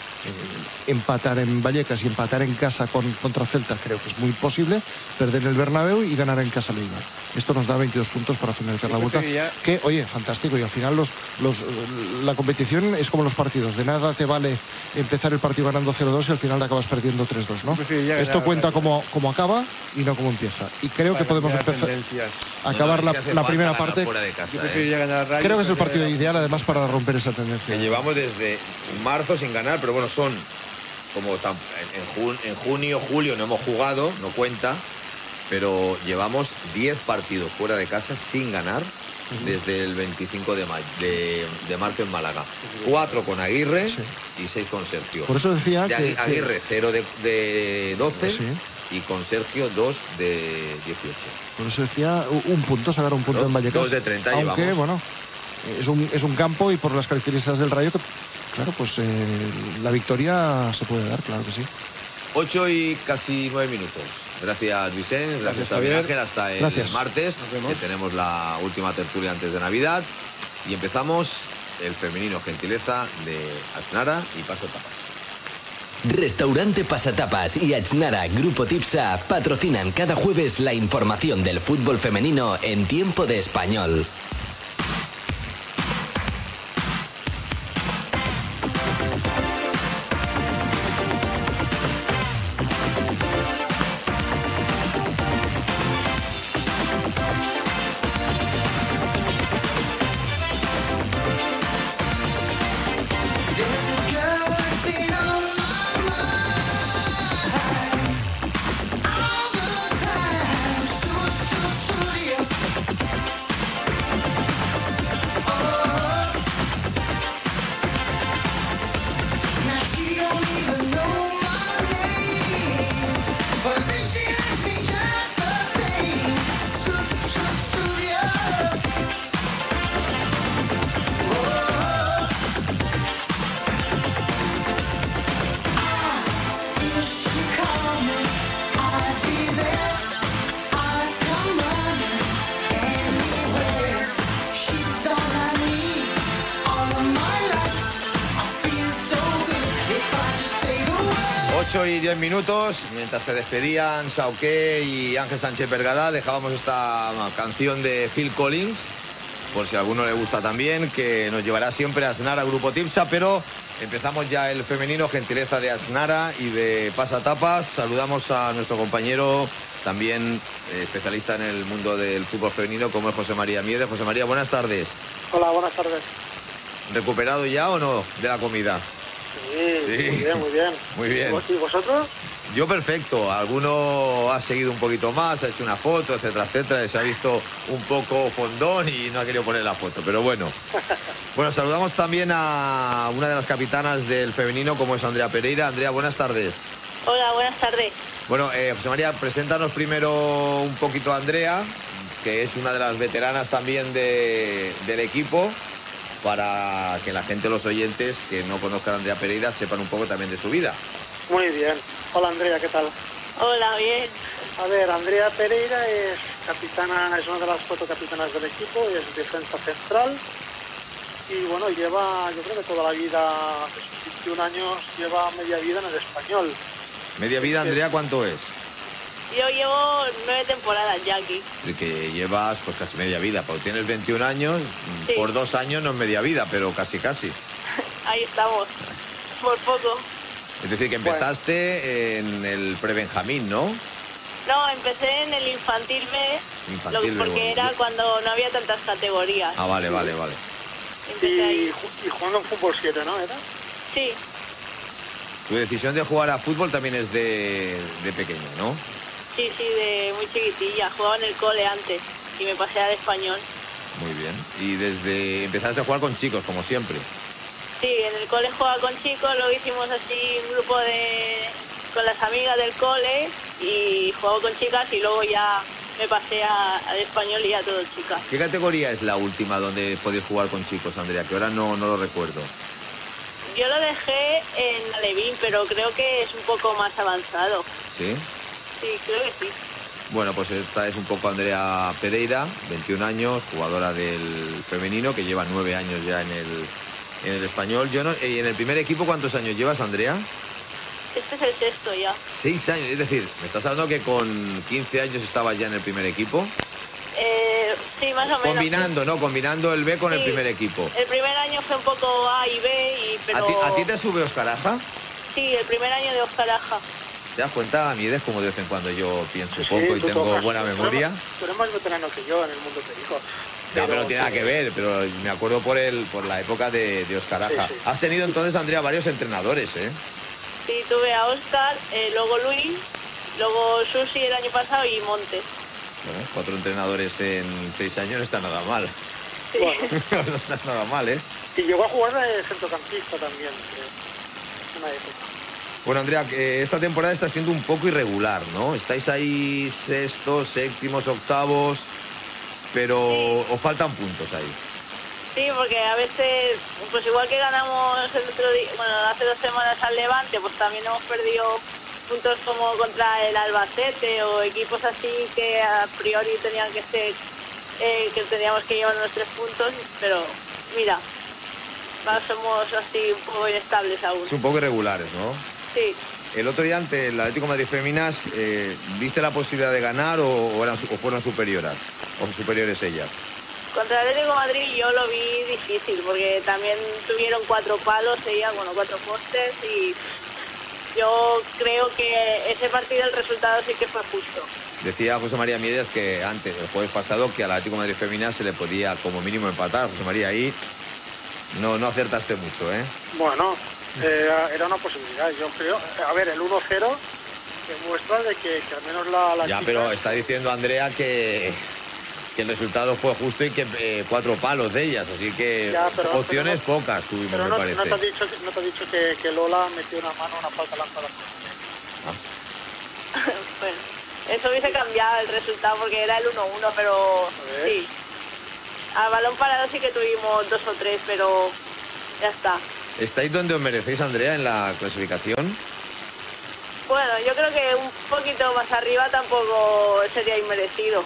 Eh, empatar en Vallecas y empatar en casa con, contra Celta creo que es muy posible, perder en el Bernabéu y ganar en casa Leibar. Esto nos da veintidós puntos para finalizar la vuelta. preferiría- Que, oye, fantástico, y al final los, los, la competición es como los partidos. De nada te vale empezar el partido ganando cero dos y al final acabas perdiendo tres dos, ¿no? preferiría Esto ganar cuenta la- como, como acaba y no como empieza. Y creo que Para podemos cambiar empezar tendencias. acabar No, no, es la, que hace la falta primera ganar parte. fuera de casa, Yo ¿eh? preferiría ganar Rayo. Creo que es el prefiero partido ganar- ideal además para romper esa tendencia. Que llevamos desde marzo sin ganar, pero bueno, son como tam- en, en jun- en junio, julio no hemos jugado, no cuenta, pero llevamos diez partidos fuera de casa sin ganar desde el veinticinco de, ma- de, de marzo en Málaga. Cuatro con Aguirre y seis con Sergio. Por eso decía De que- Agui- que- Aguirre cero de, de doce Sí. y con Sergio dos de dieciocho. Por eso decía un punto, sacar un punto Dos- en Vallecas. dos de treinta Aunque, llevamos. bueno, es un, es un campo y por las características del Rayo, que, claro, pues eh, la victoria se puede dar, claro que sí. Ocho y casi nueve minutos. Gracias, Vicente. Gracias, Gracias, también, Javier. Ángel. Hasta el Gracias. martes, Nos vemos. que tenemos la última tertulia antes de Navidad. Y empezamos el femenino gentileza de Asnara y Paso Tapas. Restaurante Pasatapas y Achnara Grupo Tipsa patrocinan cada jueves la información del fútbol femenino en tiempo de español. ocho y diez minutos, mientras se despedían Sauqué y Ángel Sánchez Vergara, dejábamos esta canción de Phil Collins, por si a alguno le gusta también, que nos llevará siempre a Asnara Grupo Tipsa, pero empezamos ya el femenino, gentileza de Asnara y de Pasatapas. Saludamos a nuestro compañero, también eh, especialista en el mundo del fútbol femenino, como es José María Miedes. José María, buenas tardes. Hola, buenas tardes. ¿Recuperado ya o no de la comida? Sí, Sí. muy bien, muy bien. Muy bien. ¿Y vosotros? Yo perfecto, alguno ha seguido un poquito más, ha hecho una foto, etcétera, etcétera, se ha visto un poco fondón y no ha querido poner la foto, pero bueno. Bueno, saludamos también a una de las capitanas del femenino, como es Andrea Pereira. Andrea, buenas tardes. Hola, buenas tardes. Bueno, eh, José María, preséntanos primero un poquito a Andrea, que es una de las veteranas también de, del equipo, para que la gente, los oyentes que no conozcan a Andrea Pereira, sepan un poco también de su vida. Muy bien. Hola, Andrea, ¿qué tal? Hola, bien. A ver, Andrea Pereira es capitana, es una de las cuatro capitanas del equipo, es defensa central y bueno, lleva, yo creo que toda la vida, de sus veintiún años, lleva media vida en el Español. Media vida, Andrea, ¿cuánto es? Yo llevo nueve temporadas ya aquí. De que llevas pues casi media vida, porque tienes veintiún años, Sí. por dos años no es media vida, pero casi casi. Ahí estamos, por poco. Es decir, que empezaste en el pre-Benjamín, ¿no? No, empecé en el infantil B, Infantil lo- B, porque bueno. era cuando no había tantas categorías. Ah, vale, vale, vale. Empecé ahí. Y jugando en fútbol siete, ¿no? ¿Era? Sí, Tu decisión de jugar a fútbol también es de, de pequeño, ¿no? sí, sí, de muy chiquitilla. Jugaba en el cole antes y me pasé al español. Muy bien. Y desde empezaste a jugar con chicos, como siempre. Sí, en el cole jugaba con chicos, luego hicimos así un grupo de con las amigas del cole y jugaba con chicas y luego ya me pasé a- al español y a todo chicas. ¿Qué categoría es la última donde podéis jugar con chicos, Andrea? Que ahora no, no lo recuerdo. Yo lo dejé en Alevín, pero creo que es un poco más avanzado. ¿Sí? Sí, creo que sí. Bueno, pues esta es un poco Andrea Pereira, veintiún años, jugadora del femenino, que lleva nueve años ya en el, en el español. Yo no, ¿y en el primer equipo cuántos años llevas, Andrea? Este es el sexto ya. Seis años, es decir, me estás hablando que con quince años estabas ya en el primer equipo. Eh, sí, más o menos. Combinando, ¿no? Combinando el B con el Sí. primer equipo. El primer año fue un poco A y B, y, pero... ¿A ti, a ti te sube Oscar Aja? Sí, el primer año de Oscar Aja. ¿Te das cuenta? A mi edad es como de vez en cuando yo pienso Sí, poco y tú tengo tocas- buena tú eres memoria. más- Tú eres más veterano que yo en el mundo perico. No, pero no tiene nada que ver, pero me acuerdo por el, por la época de, de Oscar Aja. Sí, sí. Has tenido entonces, Andrea, varios entrenadores, ¿eh? Sí, tuve a Oscar, eh, luego Luis, luego Susi el año pasado y Montes. Bueno, cuatro entrenadores en seis años no está nada mal. Sí. No está nada mal, ¿eh? Y llegó a jugar de centrocampista también, creo. Una época. Bueno, Andrea, que esta temporada está siendo un poco irregular, ¿no? Estáis ahí sextos, séptimos, octavos, pero os faltan puntos ahí. Sí, porque a veces, pues igual que ganamos el otro día, bueno, hace dos semanas al Levante, pues también hemos perdido puntos como contra el Albacete o equipos así que a priori tenían que ser, eh, que teníamos que llevar los tres puntos, pero mira, va, somos así un poco inestables aún. Es un poco irregulares, ¿no? Sí, El otro día ante el Atlético de Madrid Féminas, eh, ¿viste la posibilidad de ganar o, o eran, o fueron superiores? ¿O superiores ellas? contra el Atlético de Madrid yo lo vi difícil, porque también tuvieron cuatro palos, ellas, bueno, cuatro postes, y yo creo que ese partido el resultado sí que fue justo. Decía José María Miedes que antes, el jueves pasado, que al Atlético de Madrid Féminas se le podía como mínimo empatar. José María, ahí no, no acertaste mucho, ¿eh? Bueno, eh, era una posibilidad, yo creo. A ver, el uno cero demuestra de que, que al menos la, la Ya, chica- pero está diciendo Andrea que, que el resultado fue justo y que eh, cuatro palos de ellas, así que Ya, pero- opciones pero pocas tuvimos, Pero me no, parece. no te has dicho, que- no te has dicho que, que Lola metió una mano, una falta lanzada. Bueno, eso hubiese cambiado el resultado porque era el uno uno, pero ver. sí. Al balón parado sí que tuvimos dos o tres, pero ya está. ¿Estáis donde os merecéis, Andrea, en la clasificación? Bueno, yo creo que un poquito más arriba tampoco sería inmerecido.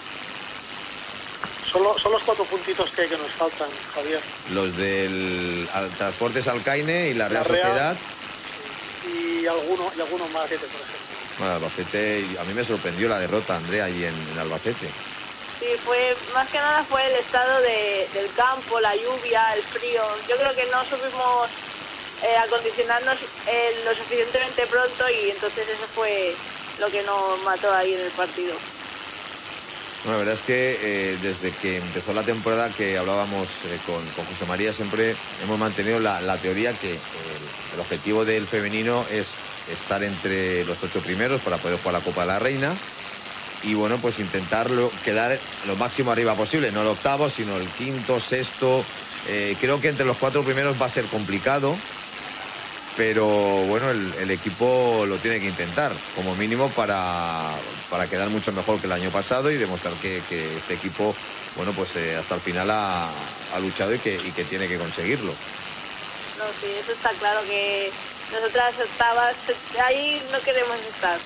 Solo, son los cuatro puntitos que, que nos faltan, Javier. Los del al- Transportes Alcaine y la Real La Real. Sociedad. Y alguno, y alguno más, por ejemplo. Bueno, Albacete, a mí me sorprendió la derrota, Andrea, allí en, en Albacete. Sí, fue, más que nada fue el estado de, del campo, la lluvia, el frío. Yo creo que no supimos eh, acondicionarnos eh, lo suficientemente pronto y entonces eso fue lo que nos mató ahí en el partido. Bueno, la verdad es que eh, desde que empezó la temporada que hablábamos eh, con, con José María siempre hemos mantenido la, la teoría que eh, el objetivo del femenino es estar entre los ocho primeros para poder jugar la Copa de la Reina y bueno, pues intentarlo quedar lo máximo arriba posible, no el octavo, sino el quinto, sexto. Eh, creo que entre los cuatro primeros va a ser complicado, pero bueno, el, el equipo lo tiene que intentar, como mínimo para, para quedar mucho mejor que el año pasado y demostrar que, que este equipo, bueno, pues eh, hasta el final ha, ha luchado y que, y que tiene que conseguirlo. No, sí, eso está claro que nosotras octavas, ahí no queremos estar.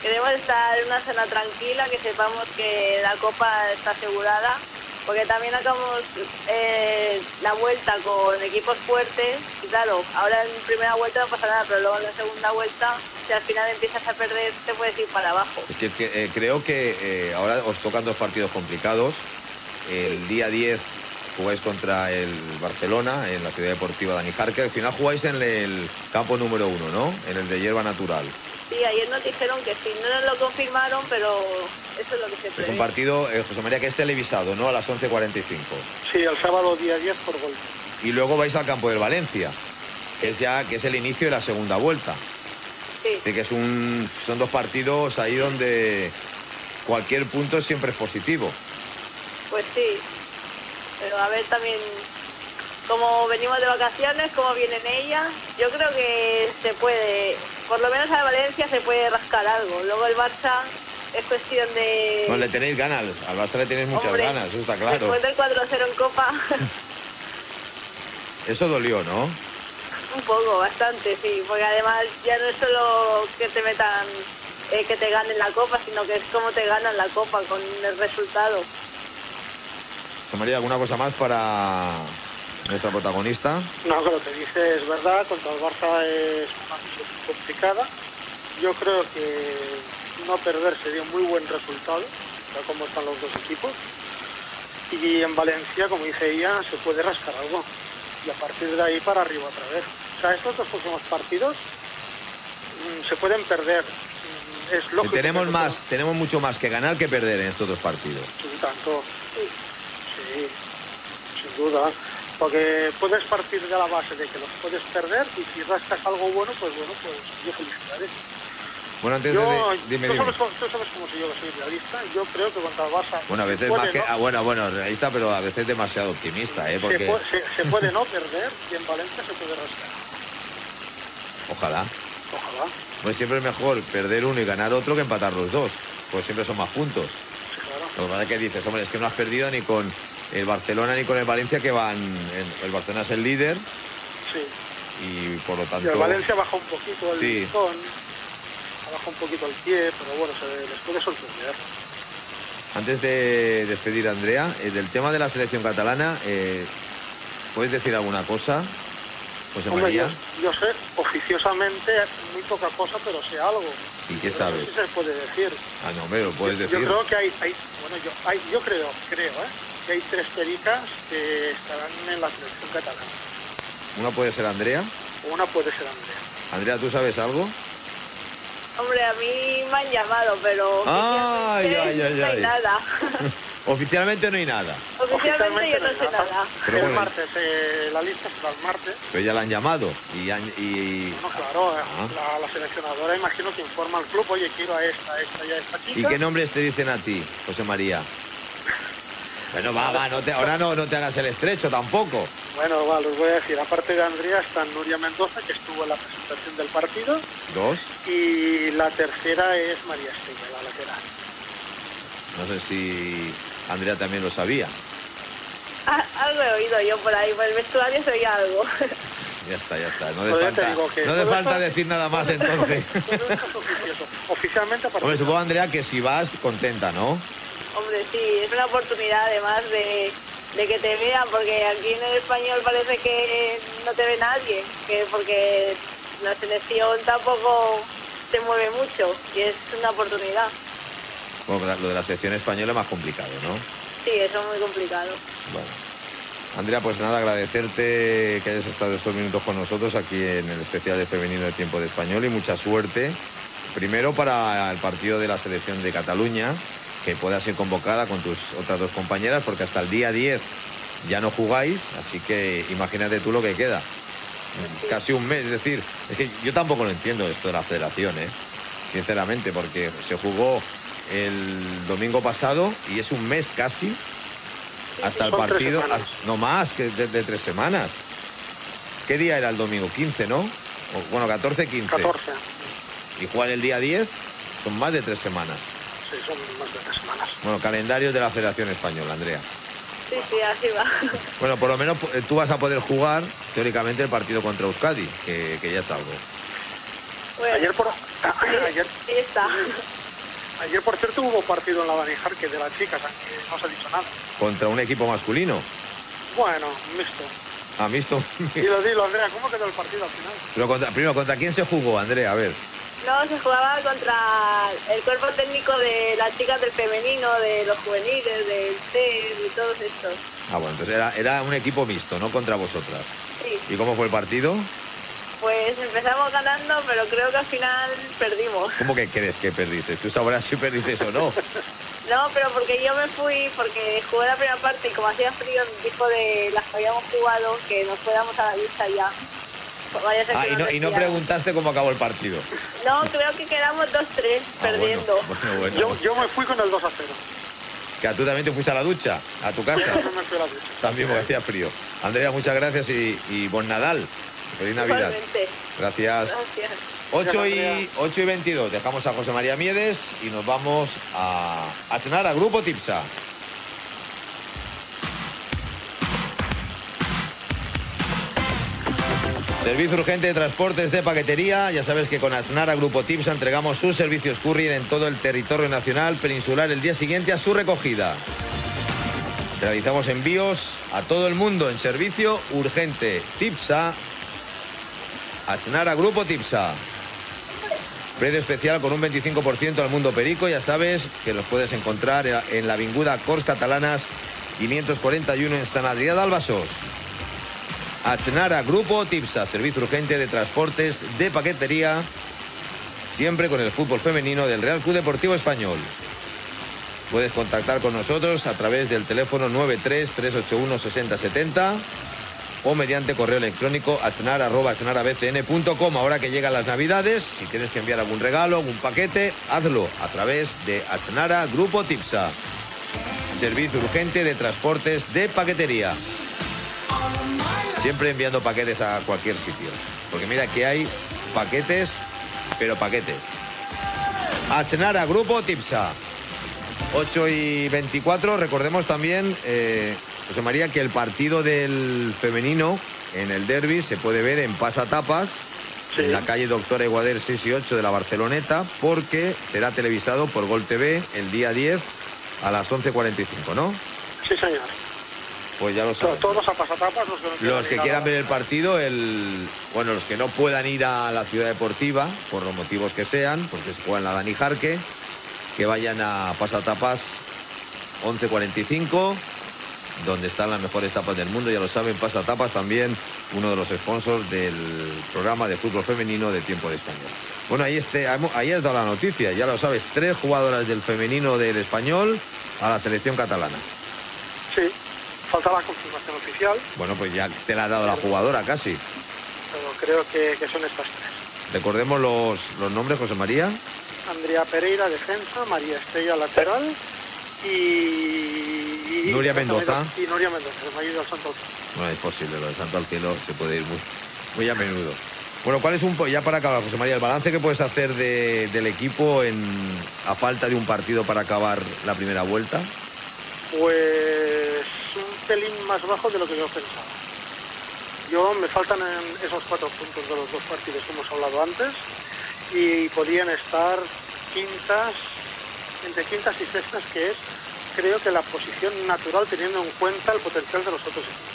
queremos estar en una zona tranquila, que sepamos que la Copa está asegurada, porque también acabamos eh, la vuelta con equipos fuertes y claro, ahora en primera vuelta no pasa nada, pero luego en la segunda vuelta, si al final empiezas a perder, te puedes ir para abajo. Es que, que eh, creo que eh, ahora os tocan dos partidos complicados. El sí. día diez jugáis contra el Barcelona en la Ciudad Deportiva Dani Jarque. Al final jugáis en el campo número uno, ¿no? En el de hierba natural. Sí, ayer nos dijeron que sí, no nos lo confirmaron, pero eso es lo que se prevé. Es un partido, eh, José María, que es televisado, ¿no? A las once cuarenta y cinco. Sí, el sábado día diez por gol. Y luego vais al campo del Valencia, que es ya que es el inicio de la segunda vuelta. Sí. Así que es un, son dos partidos ahí donde cualquier punto siempre es positivo. Pues sí, pero a ver también cómo venimos de vacaciones, cómo vienen ellas. Yo creo que se puede, por lo menos a Valencia se puede rascar algo. Luego el Barça es cuestión de... No, le tenéis ganas, al Barça le tenéis muchas Hombre, ganas, eso está claro. Después del cuatro cero en Copa... Eso dolió, ¿no? Un poco, bastante, sí, porque además ya no es solo que te metan, eh, que te ganen la Copa, sino que es cómo te ganan la Copa con el resultado. José María, ¿alguna cosa más para nuestra protagonista? No, que lo que dice es verdad, contra el Barça es una misión complicada. Yo creo que no perder sería un muy buen resultado, tal como están los dos equipos. Y en Valencia, como dice ella, se puede rascar algo. Y a partir de ahí para arriba otra vez. O sea, estos dos próximos partidos mmm, se pueden perder. Mm, es lógico. Y tenemos que más, no... tenemos mucho más que ganar que perder en estos dos partidos. Sí, tanto. Sí, sin duda. Porque puedes partir de la base de que los puedes perder y si rascas algo bueno, pues bueno, pues yo felicidades. Bueno, antes yo, de... Dime, tú, dime. sabes, tú sabes cómo soy yo, que soy realista. Yo creo que contra el Barça... Bueno, a veces puede, más que... ¿no? Ah, bueno, bueno, realista, pero a veces demasiado optimista, ¿eh? Porque... Se puede, se, se puede no perder y en Valencia se puede rascar. Ojalá. Ojalá. Pues siempre es mejor perder uno y ganar otro que empatar los dos. Pues siempre son más puntos. Claro. Lo que pasa es que dices, hombre, es que no has perdido ni con el Barcelona ni con el Valencia, que van... El Barcelona es el líder. Sí. Y por lo tanto... Y el Valencia baja un poquito el sí. listón. Baja un poquito el pie, pero bueno, se les puede sorprender. Antes de despedir a Andrea, eh, del tema de la selección catalana, eh, ¿puedes decir alguna cosa, José Hombre, María? Yo, yo sé, oficiosamente, muy poca cosa, pero sé algo. ¿Y qué pero sabes? No sé si se puede decir. Ah, no, hombre, lo puedes yo, decir. Yo creo que hay, hay bueno, yo, hay, yo creo, creo, ¿eh? que hay tres pericas que estarán en la selección catalana. ¿Una puede ser Andrea? Una puede ser Andrea. Andrea, ¿tú sabes algo? Hombre, a mí me han llamado, pero ay, ay, ay, no hay ay. nada. Oficialmente no hay nada. Oficialmente yo no sé nada. Pero el bueno, martes, eh, la lista será el martes. Pero ya la han llamado. Y, han, y... Bueno, claro, ah. la, la seleccionadora imagino que informa al club, oye, quiero a esta, a esta y a esta chica. ¿Y qué nombres te dicen a ti, José María? Bueno, va, va, no te, ahora no, no te hagas el estrecho tampoco. Bueno, va, los voy a decir. Aparte de Andrea está Nuria Mendoza, que estuvo en la presentación del partido. Dos. Y la tercera es María Estella, la lateral. No sé si Andrea también lo sabía. Ah, algo he oído yo por ahí, por el vestuario se oía algo. Ya está, ya está. No hace Pues falta, digo que no hace falta esto, decir nada más entonces. Todo esto es oficioso. Oficialmente para... Hombre, supongo, Andrea, que si vas, contenta, ¿no? Hombre, sí, es una oportunidad además de, de que te vean, porque aquí en el español parece que no te ve nadie, que porque la selección tampoco se mueve mucho y es una oportunidad. Bueno, lo de la selección española es más complicado, ¿no? Sí, eso es muy complicado. Bueno. Andrea, pues nada, agradecerte que hayas estado estos minutos con nosotros aquí en el especial de Femenino de Tiempo de Español y mucha suerte. Primero para el partido de la selección de Cataluña, que pueda ser convocada con tus otras dos compañeras, porque hasta el día diez ya no jugáis, así que imagínate tú lo que queda. Sí. Casi un mes, es decir, es que yo tampoco lo entiendo esto de la federación, ¿eh? Sinceramente, porque se jugó el domingo pasado y es un mes casi hasta el partido, hasta, no más que de, de tres semanas. ¿Qué día era el domingo? quince, ¿no? O, bueno, catorce, quince. catorce. Y jugar el día diez son más de tres semanas. Sí, son más de tres semanas. Bueno, calendario de la Federación Española, Andrea. Sí, sí, así va. Bueno, por lo menos tú vas a poder jugar, teóricamente, el partido contra Euskadi, que, que ya es algo. Bueno. Ayer, por, Ayer, sí está. Ayer, por cierto, hubo partido en la Dani Jarque de las chicas, aunque no se ha dicho nada. ¿Contra un equipo masculino? Bueno, mixto. ¿Ha visto? Dilo, dilo, Andrea, ¿cómo quedó el partido al final? Pero contra, primero, ¿contra quién se jugó, Andrea? A ver. No, se jugaba contra el cuerpo técnico de las chicas del femenino, de los juveniles, del C, y todos estos. Ah, bueno, entonces era, era un equipo mixto, no contra vosotras. Sí. ¿Y cómo fue el partido? Pues empezamos ganando, pero creo que al final perdimos. ¿Cómo que crees que perdiste? Tú sabrás si perdiste o no. No, pero porque yo me fui, porque jugué la primera parte y como hacía frío, me dijo de las que habíamos jugado que nos fuéramos a la ducha ya. Vaya a ser Ah, que y nos no, y no decían. preguntaste cómo acabó el partido. No, creo que quedamos dos tres Ah, perdiendo. Bueno, bueno, bueno. Yo, yo me fui con el dos a cero. Que tú también te fuiste a la ducha, a tu casa. Yo me fui a la ducha. También porque hacía frío. Andrea, muchas gracias y, y buen Nadal. Feliz Navidad. Igualmente. Gracias. Gracias. ocho y, ocho y veintidós. Dejamos a José María Miedes y nos vamos a, a cenar a Grupo Tipsa. Servicio urgente de transportes de paquetería. Ya sabes que con Asnara Grupo Tipsa entregamos sus servicios courier en todo el territorio nacional peninsular el día siguiente a su recogida. Realizamos envíos a todo el mundo en servicio urgente. Tipsa. Asnara Grupo Tipsa. Precio especial con un veinticinco por ciento al mundo perico. Ya sabes que los puedes encontrar en la avinguda Corts Catalanas quinientos cuarenta y uno en San Adrià d'Albasós. Asnara Grupo Tipsa, servicio urgente de transportes de paquetería, siempre con el fútbol femenino del Real Club Deportivo Español. Puedes contactar con nosotros a través del teléfono nueve tres tres ocho uno seis cero siete cero o mediante correo electrónico asnara arroba asnara b c n punto com. Ahora que llegan las Navidades, si tienes que enviar algún regalo, algún paquete, hazlo a través de Asnara Grupo Tipsa, servicio urgente de transportes de paquetería. Siempre enviando paquetes a cualquier sitio, porque mira que hay paquetes, pero paquetes. Asnara Grupo Tipsa. ocho y veinticuatro. Recordemos también, eh, José María, que el partido del femenino en el derbi se puede ver en Pasatapas, sí, en la calle Doctora Iguader seis y ocho de la Barceloneta, porque será televisado por Gol T V el día diez a las once cuarenta y cinco, ¿no? Sí, señor. Pues ya lo saben. Todos a pasatapas los que no quieran Los que ir a quieran la- ver el partido, el bueno, los que no puedan ir a la ciudad deportiva, por los motivos que sean, porque se juega en la Dani Jarque, que vayan a Pasatapas once cuarenta y cinco, donde están las mejores tapas del mundo. Ya lo saben, Pasatapas también uno de los sponsors del programa de fútbol femenino de Tiempo de Español. Bueno, ahí, este, ahí has dado la noticia, ya lo sabes, tres jugadoras del femenino del Español a la selección catalana. Sí, falta la confirmación oficial, Bueno, pues ya te la ha dado la jugadora casi. pero creo que, que son estas tres. Recordemos los, los nombres, José María. Andrea Pereira, defensa, María Estella, lateral, y... y- Nuria Mendoza. Y Nuria Mendoza, de Mayor del Santo Alfonso. No es posible, lo de Santo al Cielo se puede ir muy, muy a menudo. Bueno, ¿cuál es un po- ya para acabar, José María, el balance que puedes hacer de, del equipo en, a falta de un partido para acabar la primera vuelta? Pues un pelín más bajo de lo que yo pensaba. Yo me faltan en esos cuatro puntos de los dos partidos que hemos hablado antes y podían estar quintas, entre quintas y sextas, que es, creo que la posición natural teniendo en cuenta el potencial de los otros equipos.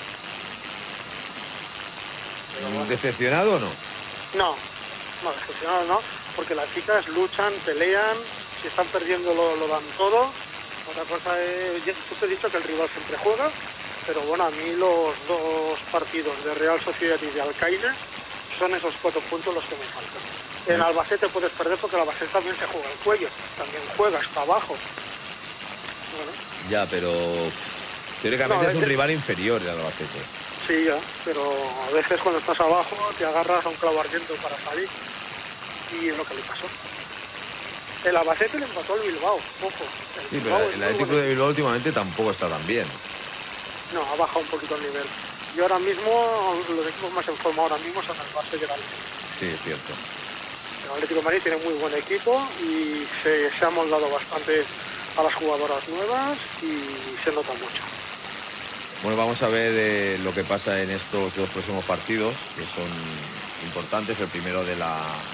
¿Decepcionado o no? No, no, decepcionado no, porque las chicas luchan, pelean, si están perdiendo lo, lo dan todo. Otra cosa es, yo te he dicho que el rival siempre juega, pero bueno, a mí los dos partidos de Real Sociedad y de Alcaide son esos cuatro puntos los que me faltan. En Albacete puedes perder porque el Albacete también se juega el cuello, también juega hasta abajo. Bueno, Ya, pero teóricamente No, es un es- rival inferior el Albacete. sí, ya, pero a veces cuando estás abajo te agarras a un clavo ardiente para salir y es lo que le pasó. El Albacete le empató al Bilbao, ojo. El Sí, Bilbao pero es el muy Atlético bueno. de Bilbao últimamente tampoco está tan bien. No, ha bajado un poquito el nivel. Y ahora mismo, los equipos más en forma ahora mismo son el Barça y el Atlético. Sí, es cierto. El Atlético de Madrid tiene muy buen equipo y se, se ha moldado bastante a las jugadoras nuevas y se nota mucho. Bueno, vamos a ver eh, lo que pasa en estos dos próximos partidos, que son importantes. El primero de la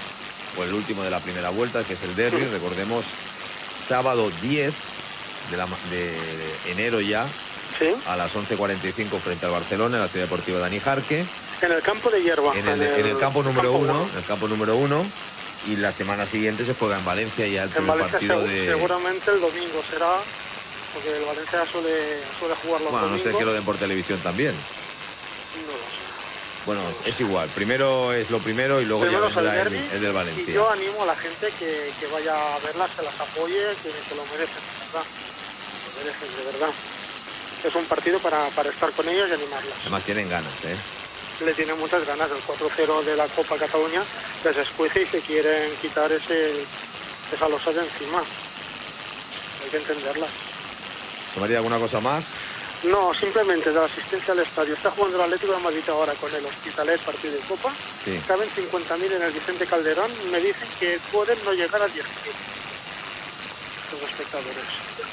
por el último de la primera vuelta, que es el derbi, recordemos, sábado diez de, la, de enero ya, ¿sí? A las once cuarenta y cinco frente al Barcelona, en la Ciudad Deportiva Dani Jarque. En el campo de hierba. En el, en el, en el campo número campo uno, uno, el campo número uno, y la semana siguiente se juega en Valencia ya el en primer Valencia partido seg de... seguramente el domingo será, porque el Valencia suele, suele jugar los bueno, domingos. no sé que lo den por televisión también. No lo sé. Bueno, es igual. Primero es lo primero y luego primero ya vendrá el, el, el del Valencia. Y yo animo a la gente que, que vaya a verlas, que las apoye, que, que lo merecen, de verdad. Lo merecen, de verdad. Es un partido para, para estar con ellos y animarlas. Además tienen ganas, ¿eh? Le tienen muchas ganas. El cuatro cero de la Copa Cataluña les escuece y se quieren quitar ese, esa losa de encima. Hay que entenderlas. ¿Tomaría alguna cosa más? No, simplemente de la asistencia al estadio. Está jugando el Atlético de Madrid ahora con el Hospitalet, partido de Copa. Sí. Caben cincuenta mil en el Vicente Calderón. Me dicen que pueden no llegar a diecisiete los espectadores.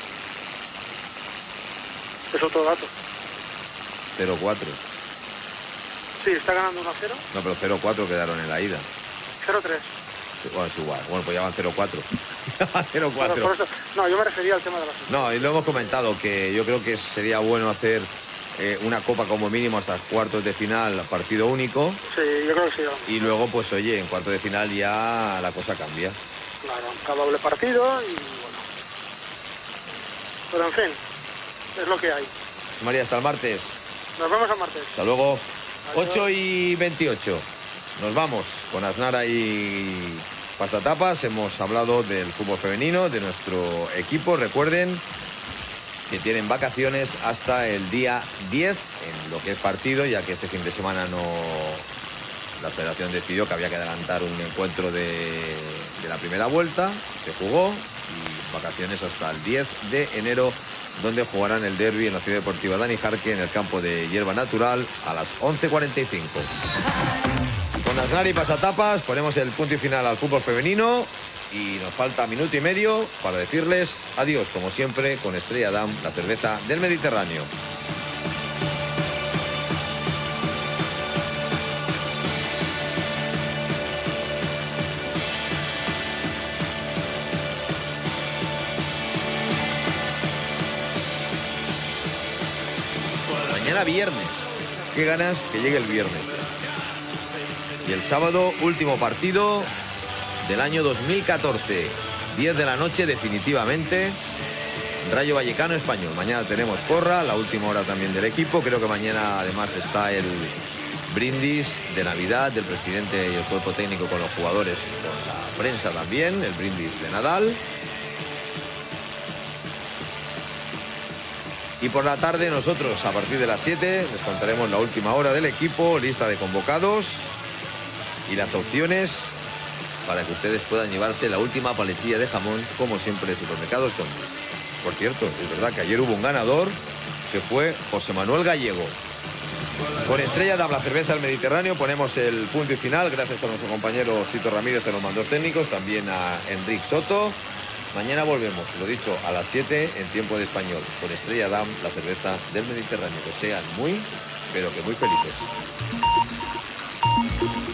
Es otro dato. cero cuatro. Sí, está ganando uno a cero. No, pero cero cuatro quedaron en la ida. cero tres. Bueno, es igual. Bueno, pues ya van cero cuatro. cero cuatro. No, yo me refería al tema de la asistencia. No, y lo hemos comentado, que yo creo que sería bueno hacer eh, una copa como mínimo hasta cuartos de final, partido único. Sí, yo creo que sí. Vamos. Y luego, pues oye, en cuartos de final ya la cosa cambia. Claro, cada doble partido y bueno. Pero en fin, es lo que hay. María, hasta el martes. Nos vemos el martes. Hasta luego. Adiós. ocho y veintiocho. Nos vamos con Asnara y Pasatapas. Hemos hablado del fútbol femenino, de nuestro equipo. Recuerden que tienen vacaciones hasta el día diez en lo que es partido, ya que este fin de semana no... La federación decidió que había que adelantar un encuentro de, de la primera vuelta. Se jugó y vacaciones hasta el diez de enero, donde jugarán el derbi en la Ciudad Deportiva Dani Jarque en el campo de hierba natural a las once cuarenta y cinco. Con Aznar y Pasatapas ponemos el punto y final al fútbol femenino y nos falta minuto y medio para decirles adiós, como siempre, con Estrella Damm, la cerveza del Mediterráneo. Mañana viernes. Qué ganas que llegue el viernes. Y el sábado, último partido del año dos mil catorce. diez de la noche, definitivamente. Rayo Vallecano Español. Mañana tenemos porra, la última hora también del equipo. Creo que mañana además está el brindis de Navidad del presidente y el cuerpo técnico con los jugadores, con la prensa también. El brindis de Nadal. Y por la tarde nosotros, a partir de las siete, les contaremos la última hora del equipo, lista de convocados y las opciones para que ustedes puedan llevarse la última paletilla de jamón, como siempre, de Supermercados Condis. Por cierto, es verdad que ayer hubo un ganador, que fue José Manuel Gallego. Con Estrella Damm, la cerveza del Mediterráneo, ponemos el punto y final, gracias a nuestro compañero Tito Ramírez en los mandos técnicos, también a Enrique Soto. Mañana volvemos, lo dicho, a las siete en tiempo de español, con Estrella Damm, la cerveza del Mediterráneo. Que sean muy, pero que muy felices.